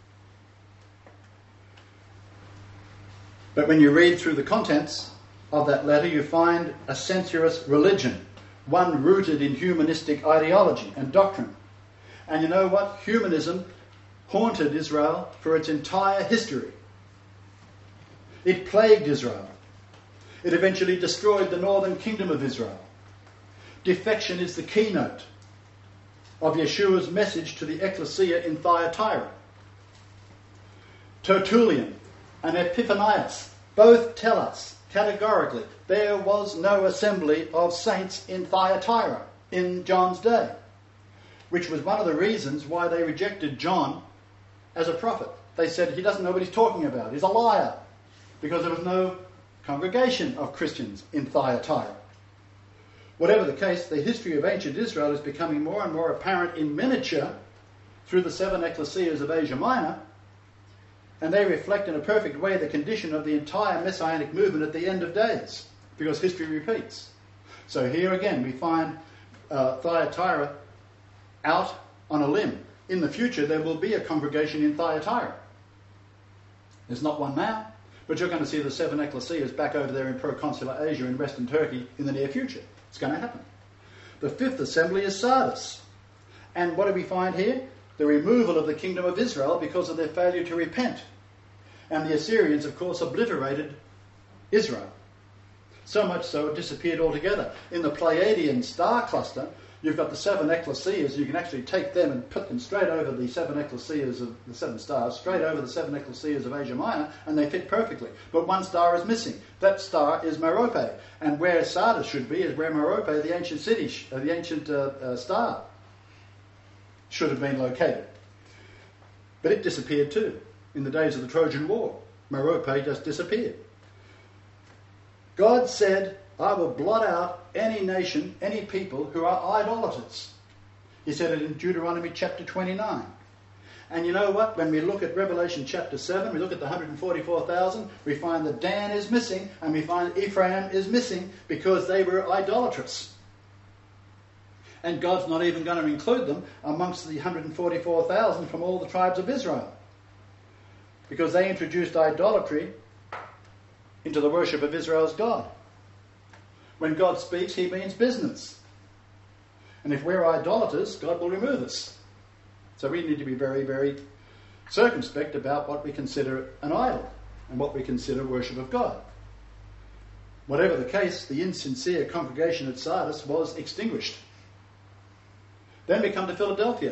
But when you read through the contents of that letter, you find a sensuous religion, one rooted in humanistic ideology and doctrine. And you know what? Humanism haunted Israel for its entire history. It plagued Israel. It eventually destroyed the northern kingdom of Israel. Defection is the keynote of Yeshua's message to the ecclesia in Thyatira. Tertullian and Epiphanius both tell us categorically there was no assembly of saints in Thyatira in John's day, which was one of the reasons why they rejected John as a prophet. They said he doesn't know what he's talking about. He's a liar, because there was no congregation of Christians in Thyatira. Whatever the case, the history of ancient Israel is becoming more and more apparent in miniature through the 7 ecclesias of Asia Minor, and they reflect in a perfect way the condition of the entire Messianic movement at the end of days, because history repeats. So here again we find Thyatira out on a limb. In the future there will be a congregation in Thyatira. There's not one now, but you're going to see the 7 ecclesias back over there in proconsular Asia in western Turkey in the near future. It's going to happen. The 5th assembly is Sardis. And what do we find here? The removal of the kingdom of Israel because of their failure to repent. And the Assyrians, of course, obliterated Israel. So much so it disappeared altogether. In the Pleiadian star cluster, you've got the 7 ecclesias. You can actually take them and put them straight over the 7 ecclesias of the 7 stars, straight over the 7 ecclesias of Asia Minor, and they fit perfectly. But one star is missing. That star is Merope. And where Sardis should be is where Merope, the ancient city, the ancient star, should have been located. But it disappeared too. In the days of the Trojan War, Merope just disappeared. God said, I will blot out any nation, any people who are idolaters. He said it in Deuteronomy chapter 29. And you know what? When we look at Revelation chapter 7, we look at the 144,000, we find that Dan is missing, and we find Ephraim is missing because they were idolatrous. And God's not even going to include them amongst the 144,000 from all the tribes of Israel, because they introduced idolatry into the worship of Israel's God. When God speaks, he means business. And if we're idolaters, God will remove us. So we need to be very, very circumspect about what we consider an idol and what we consider worship of God. Whatever the case, the insincere congregation at Sardis was extinguished. Then we come to Philadelphia.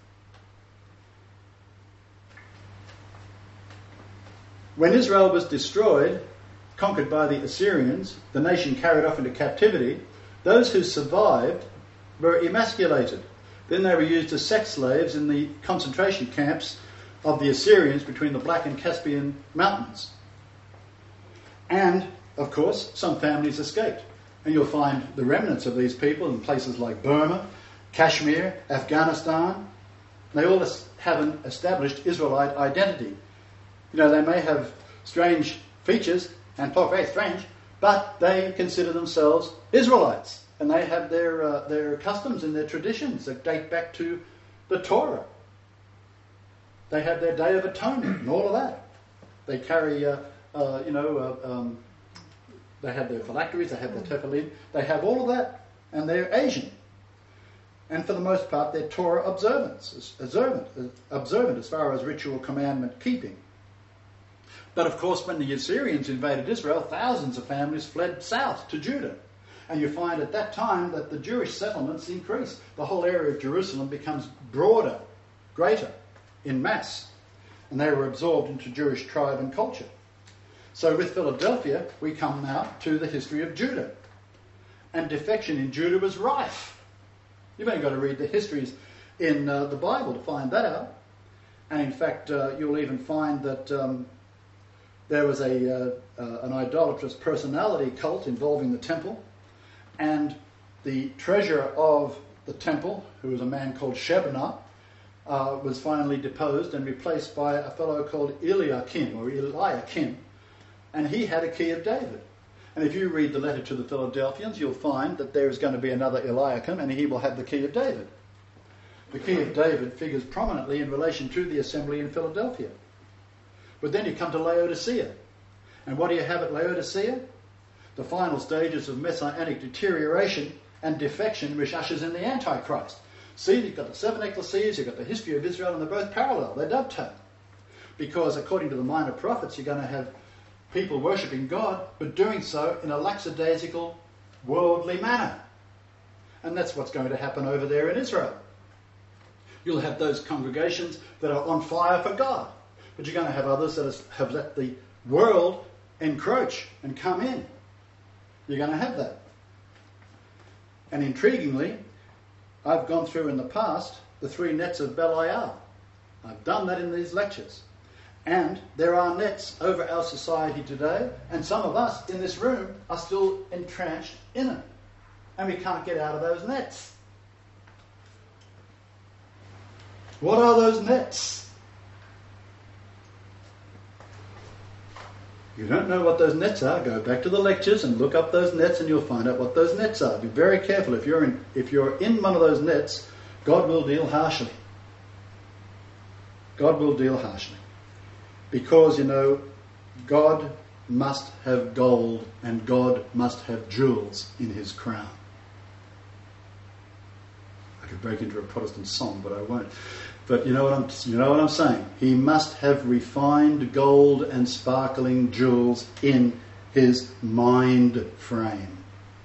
When Israel was destroyed, conquered by the Assyrians, the nation carried off into captivity, those who survived were emasculated. Then they were used as sex slaves in the concentration camps of the Assyrians between the Black and Caspian mountains. And, of course, some families escaped. And you'll find the remnants of these people in places like Burma, Kashmir, Afghanistan, They all have an established Israelite identity. You know, they may have strange features, and talk very strange, but they consider themselves Israelites. And they have their customs and their traditions that date back to the Torah. They have their Day of Atonement and all of that. They carry, they have their phylacteries, they have their tefillin, they have all of that, and they're Asian. And for the most part, they're Torah observant as far as ritual commandment keeping. But of course, when the Assyrians invaded Israel, thousands of families fled south to Judah. And you find at that time that the Jewish settlements increase. The whole area of Jerusalem becomes broader, greater, in mass. And they were absorbed into Jewish tribe and culture. So with Philadelphia, we come now to the history of Judah. And defection in Judah was rife. You've only got to read the histories in the Bible to find that out. And in fact, you'll even find that there was an idolatrous personality cult involving the temple. And the treasurer of the temple, who was a man called Shebna, was finally deposed and replaced by a fellow called Eliakim. And he had a key of David. And if you read the letter to the Philadelphians, you'll find that there is going to be another Eliakim, and he will have the key of David. The key of David figures prominently in relation to the assembly in Philadelphia. But then you come to Laodicea. And what do you have at Laodicea? The final stages of messianic deterioration and defection, which ushers in the Antichrist. See, you've got the 7 ecclesias, you've got the history of Israel, and they're both parallel. They dovetail. Because according to the minor prophets, you're going to have people worshipping God, but doing so in a lackadaisical, worldly manner. And that's what's going to happen over there in Israel. You'll have those congregations that are on fire for God, but you're going to have others that have let the world encroach and come in. You're going to have that. And intriguingly, I've gone through in the past the 3 nets of Belial. I've done that in these lectures. And there are nets over our society today, and some of us in this room are still entrenched in it. And we can't get out of those nets. What are those nets? If you don't know what those nets are, go back to the lectures and look up those nets and you'll find out what those nets are. Be very careful. If you're in one of those nets, God will deal harshly. God will deal harshly. Because, God must have gold and God must have jewels in his crown. I could break into a Protestant song, but I won't. But you know what I'm saying? He must have refined gold and sparkling jewels in his mind frame.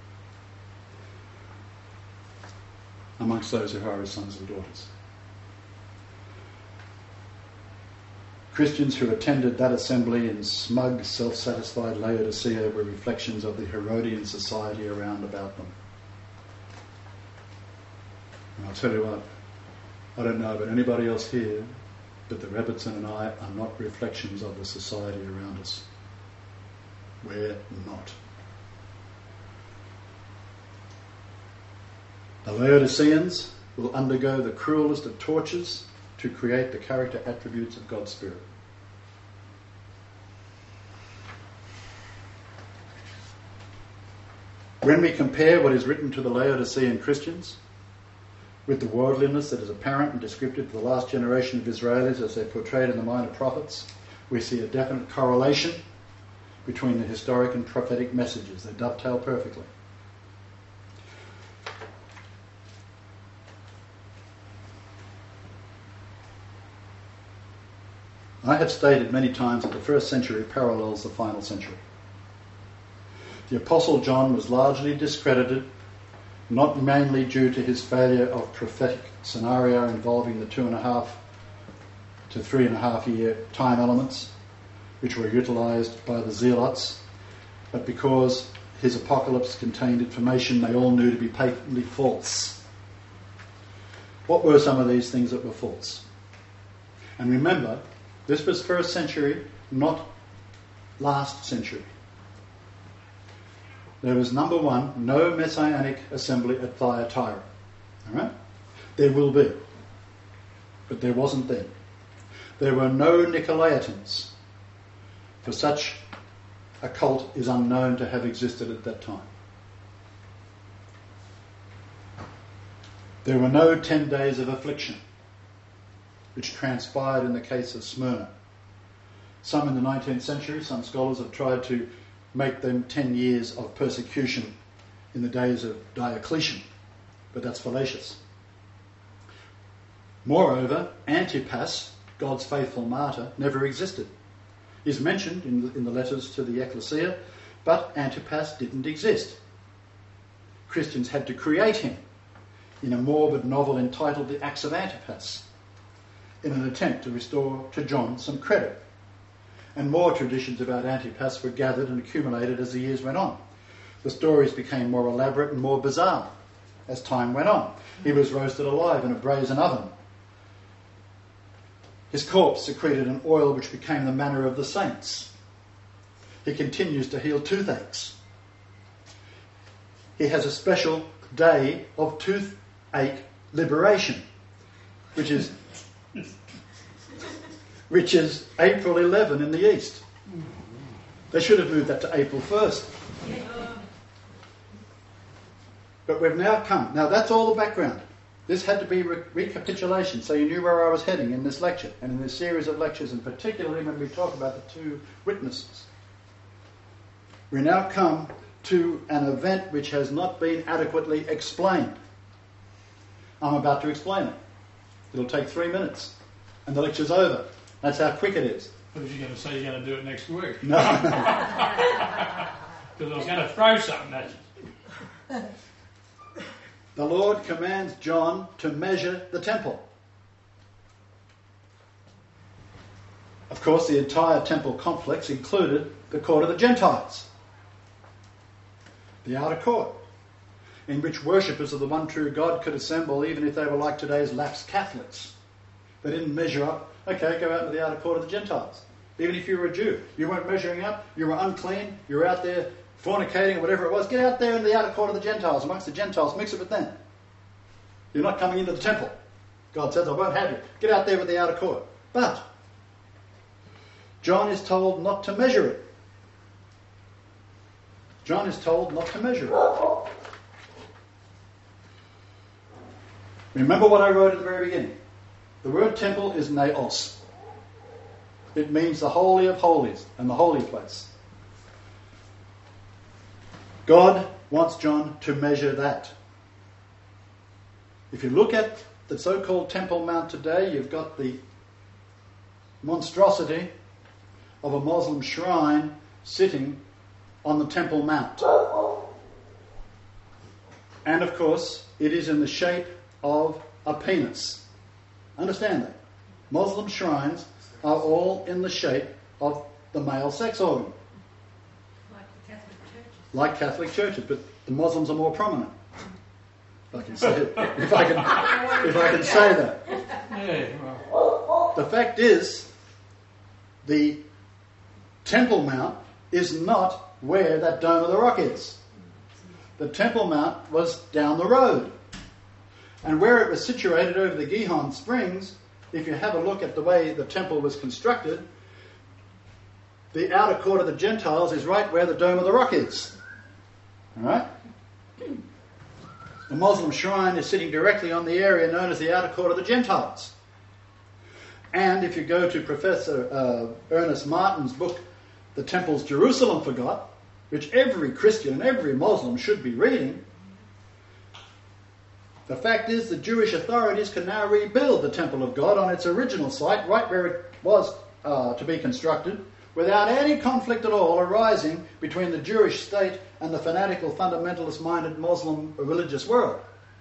Amongst those who are his sons and daughters. Christians who attended that assembly in smug, self-satisfied Laodicea were reflections of the Herodian society around about them. And I'll tell you what, I don't know about anybody else here, but the Rebbitzin and I are not reflections of the society around us. We're not. The Laodiceans will undergo the cruelest of tortures to create the character attributes of God's Spirit. When we compare what is written to the Laodicean Christians with the worldliness that is apparent and descriptive to the last generation of Israelis as they're portrayed in the minor prophets, we see a definite correlation between the historic and prophetic messages. They dovetail perfectly. I have stated many times that the first century parallels the final century. The Apostle John was largely discredited, not mainly due to his failure of prophetic scenario involving the 2.5 to 3.5 year time elements, which were utilised by the Zealots, but because his apocalypse contained information they all knew to be patently false. What were some of these things that were false? And remember, this was first century, not last century. There was, number one, no messianic assembly at Thyatira. All right? There will be. but there wasn't then. There were no Nicolaitans, for such a cult is unknown to have existed at that time. There were no 10 days of affliction, which transpired in the case of Smyrna. Some in the 19th century, some scholars have tried to make them 10 years of persecution in the days of Diocletian, but that's fallacious. Moreover, Antipas, God's faithful martyr, never existed. He's mentioned in the letters to the ecclesia, but Antipas didn't exist. Christians had to create him in a morbid novel entitled The Acts of Antipas, in an attempt to restore to John some credit. And more traditions about Antipas were gathered and accumulated as the years went on. The stories became more elaborate and more bizarre as time went on. He was roasted alive in a brazen oven. His corpse secreted an oil which became the manna of the saints. He continues to heal toothaches. He has a special day of toothache liberation, which is April 11 in the East. They should have moved that to April 1st. But we've now come. Now that's all the background. This had to be recapitulation, so you knew where I was heading in this lecture, and in this series of lectures, and particularly when we talk about the two witnesses. We now come to an event which has not been adequately explained. I'm about to explain it. It'll take 3 minutes, and the lecture's over. That's how quick it is. What was you going to say? You're going to do it next week? No. Because I was going to throw something at you. The Lord commands John to measure the temple. Of course, the entire temple complex included the court of the Gentiles, the outer court, in which worshippers of the one true God could assemble, even if they were like today's lapsed Catholics. They didn't measure up. Okay, go out to the outer court of the Gentiles. Even if you were a Jew, you weren't measuring up, you were unclean, you were out there fornicating or whatever it was. Get out there in the outer court of the Gentiles, amongst the Gentiles, mix it with them. You're not coming into the temple. God says, I won't have you. Get out there with the outer court. But John is told not to measure it. John is told not to measure it. Remember what I wrote at the very beginning. The word temple is naos. It means the holy of holies and the holy place. God wants John to measure that. If you look at the so-called Temple Mount today, you've got the monstrosity of a Muslim shrine sitting on the Temple Mount. And of course, it is in the shape of a penis. Understand that. Muslim shrines are all in the shape of the male sex organ. Like Catholic churches, but the Muslims are more prominent. If I can say it. If I can say that. Yeah, well. The fact is, the Temple Mount is not where that Dome of the Rock is. The Temple Mount was down the road. And where it was situated over the Gihon Springs, if you have a look at the way the temple was constructed, the outer court of the Gentiles is right where the Dome of the Rock is. Alright? The Muslim shrine is sitting directly on the area known as the outer court of the Gentiles. And if you go to Professor Ernest Martin's book, The Temples Jerusalem Forgot, which every Christian and every Muslim should be reading, the fact is the Jewish authorities can now rebuild the Temple of God on its original site, right where it was to be constructed, without any conflict at all arising between the Jewish state and the fanatical, fundamentalist-minded Muslim religious world.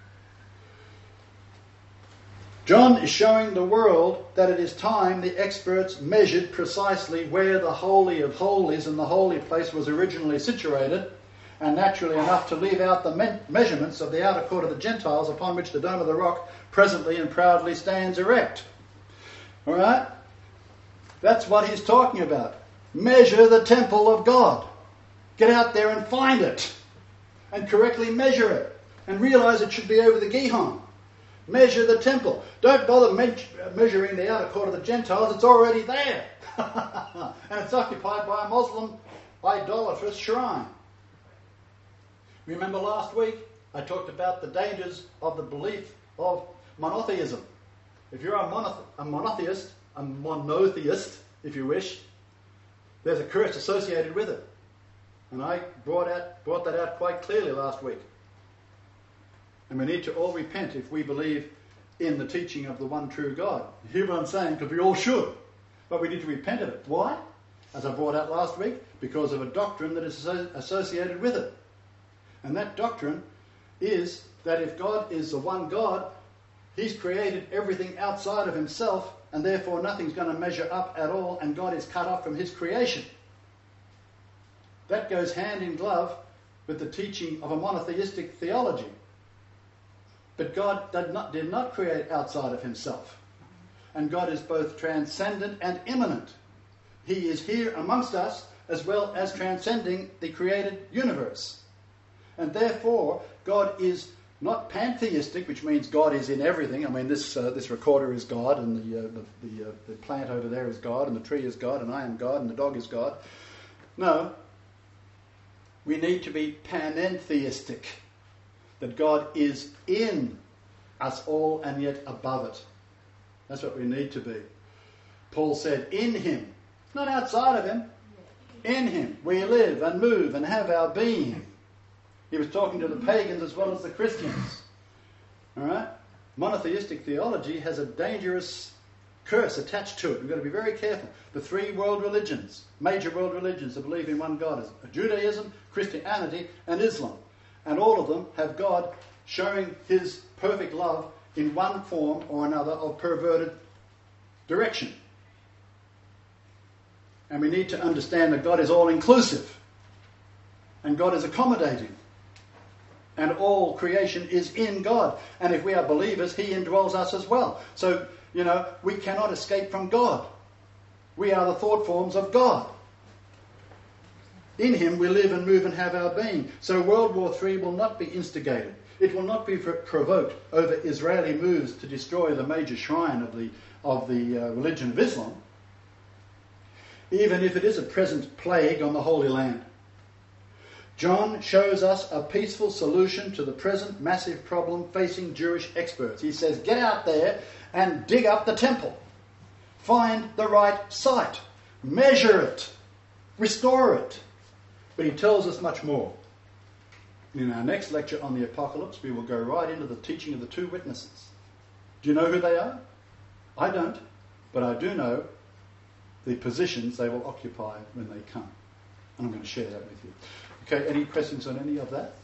John is showing the world that it is time the experts measured precisely where the Holy of Holies and the holy place was originally situated, and naturally enough to leave out the measurements of the outer court of the Gentiles upon which the Dome of the Rock presently and proudly stands erect. All right? That's what he's talking about. Measure the temple of God. Get out there and find it. And correctly measure it. And realize it should be over the Gihon. Measure the temple. Don't bother measuring the outer court of the Gentiles. It's already there. And it's occupied by a Muslim idolatrous shrine. Remember last week I talked about the dangers of the belief of monotheism. If you're a monotheist, if you wish, there's a curse associated with it. And I brought that out quite clearly last week. And we need to all repent if we believe in the teaching of the one true God. You hear what I'm saying? Because we all should. But we need to repent of it. Why? As I brought out last week, because of a doctrine that is associated with it. And that doctrine is that if God is the one God, He's created everything outside of Himself, and therefore nothing's going to measure up at all, and God is cut off from His creation. That goes hand in glove with the teaching of a monotheistic theology. But God did not create outside of Himself. And God is both transcendent and immanent. He is here amongst us as well as transcending the created universe. And therefore, God is not pantheistic, which means God is in everything. I mean, this recorder is God, and the plant over there is God, and the tree is God, and I am God, and the dog is God. No. We need to be panentheistic, that God is in us all and yet above it. That's what we need to be. Paul said, in Him, not outside of Him, in Him we live and move and have our being. He was talking to the pagans as well as the Christians. All right? Monotheistic theology has a dangerous curse attached to it. We've got to be very careful. The three world religions, major world religions that believe in one God, is Judaism, Christianity, and Islam. And all of them have God showing His perfect love in one form or another of perverted direction. And we need to understand that God is all-inclusive. And God is accommodating. And all creation is in God. And if we are believers, He indwells us as well. So, we cannot escape from God. We are the thought forms of God. In Him we live and move and have our being. So World War III will not be instigated. It will not be provoked over Israeli moves to destroy the major shrine of the religion of Islam, even if it is a present plague on the Holy Land. John shows us a peaceful solution to the present massive problem facing Jewish experts. He says, get out there and dig up the temple. Find the right site. Measure it. Restore it. But he tells us much more. In our next lecture on the Apocalypse, we will go right into the teaching of the two witnesses. Do you know who they are? I don't, but I do know the positions they will occupy when they come. And I'm going to share that with you. Okay, any questions on any of that?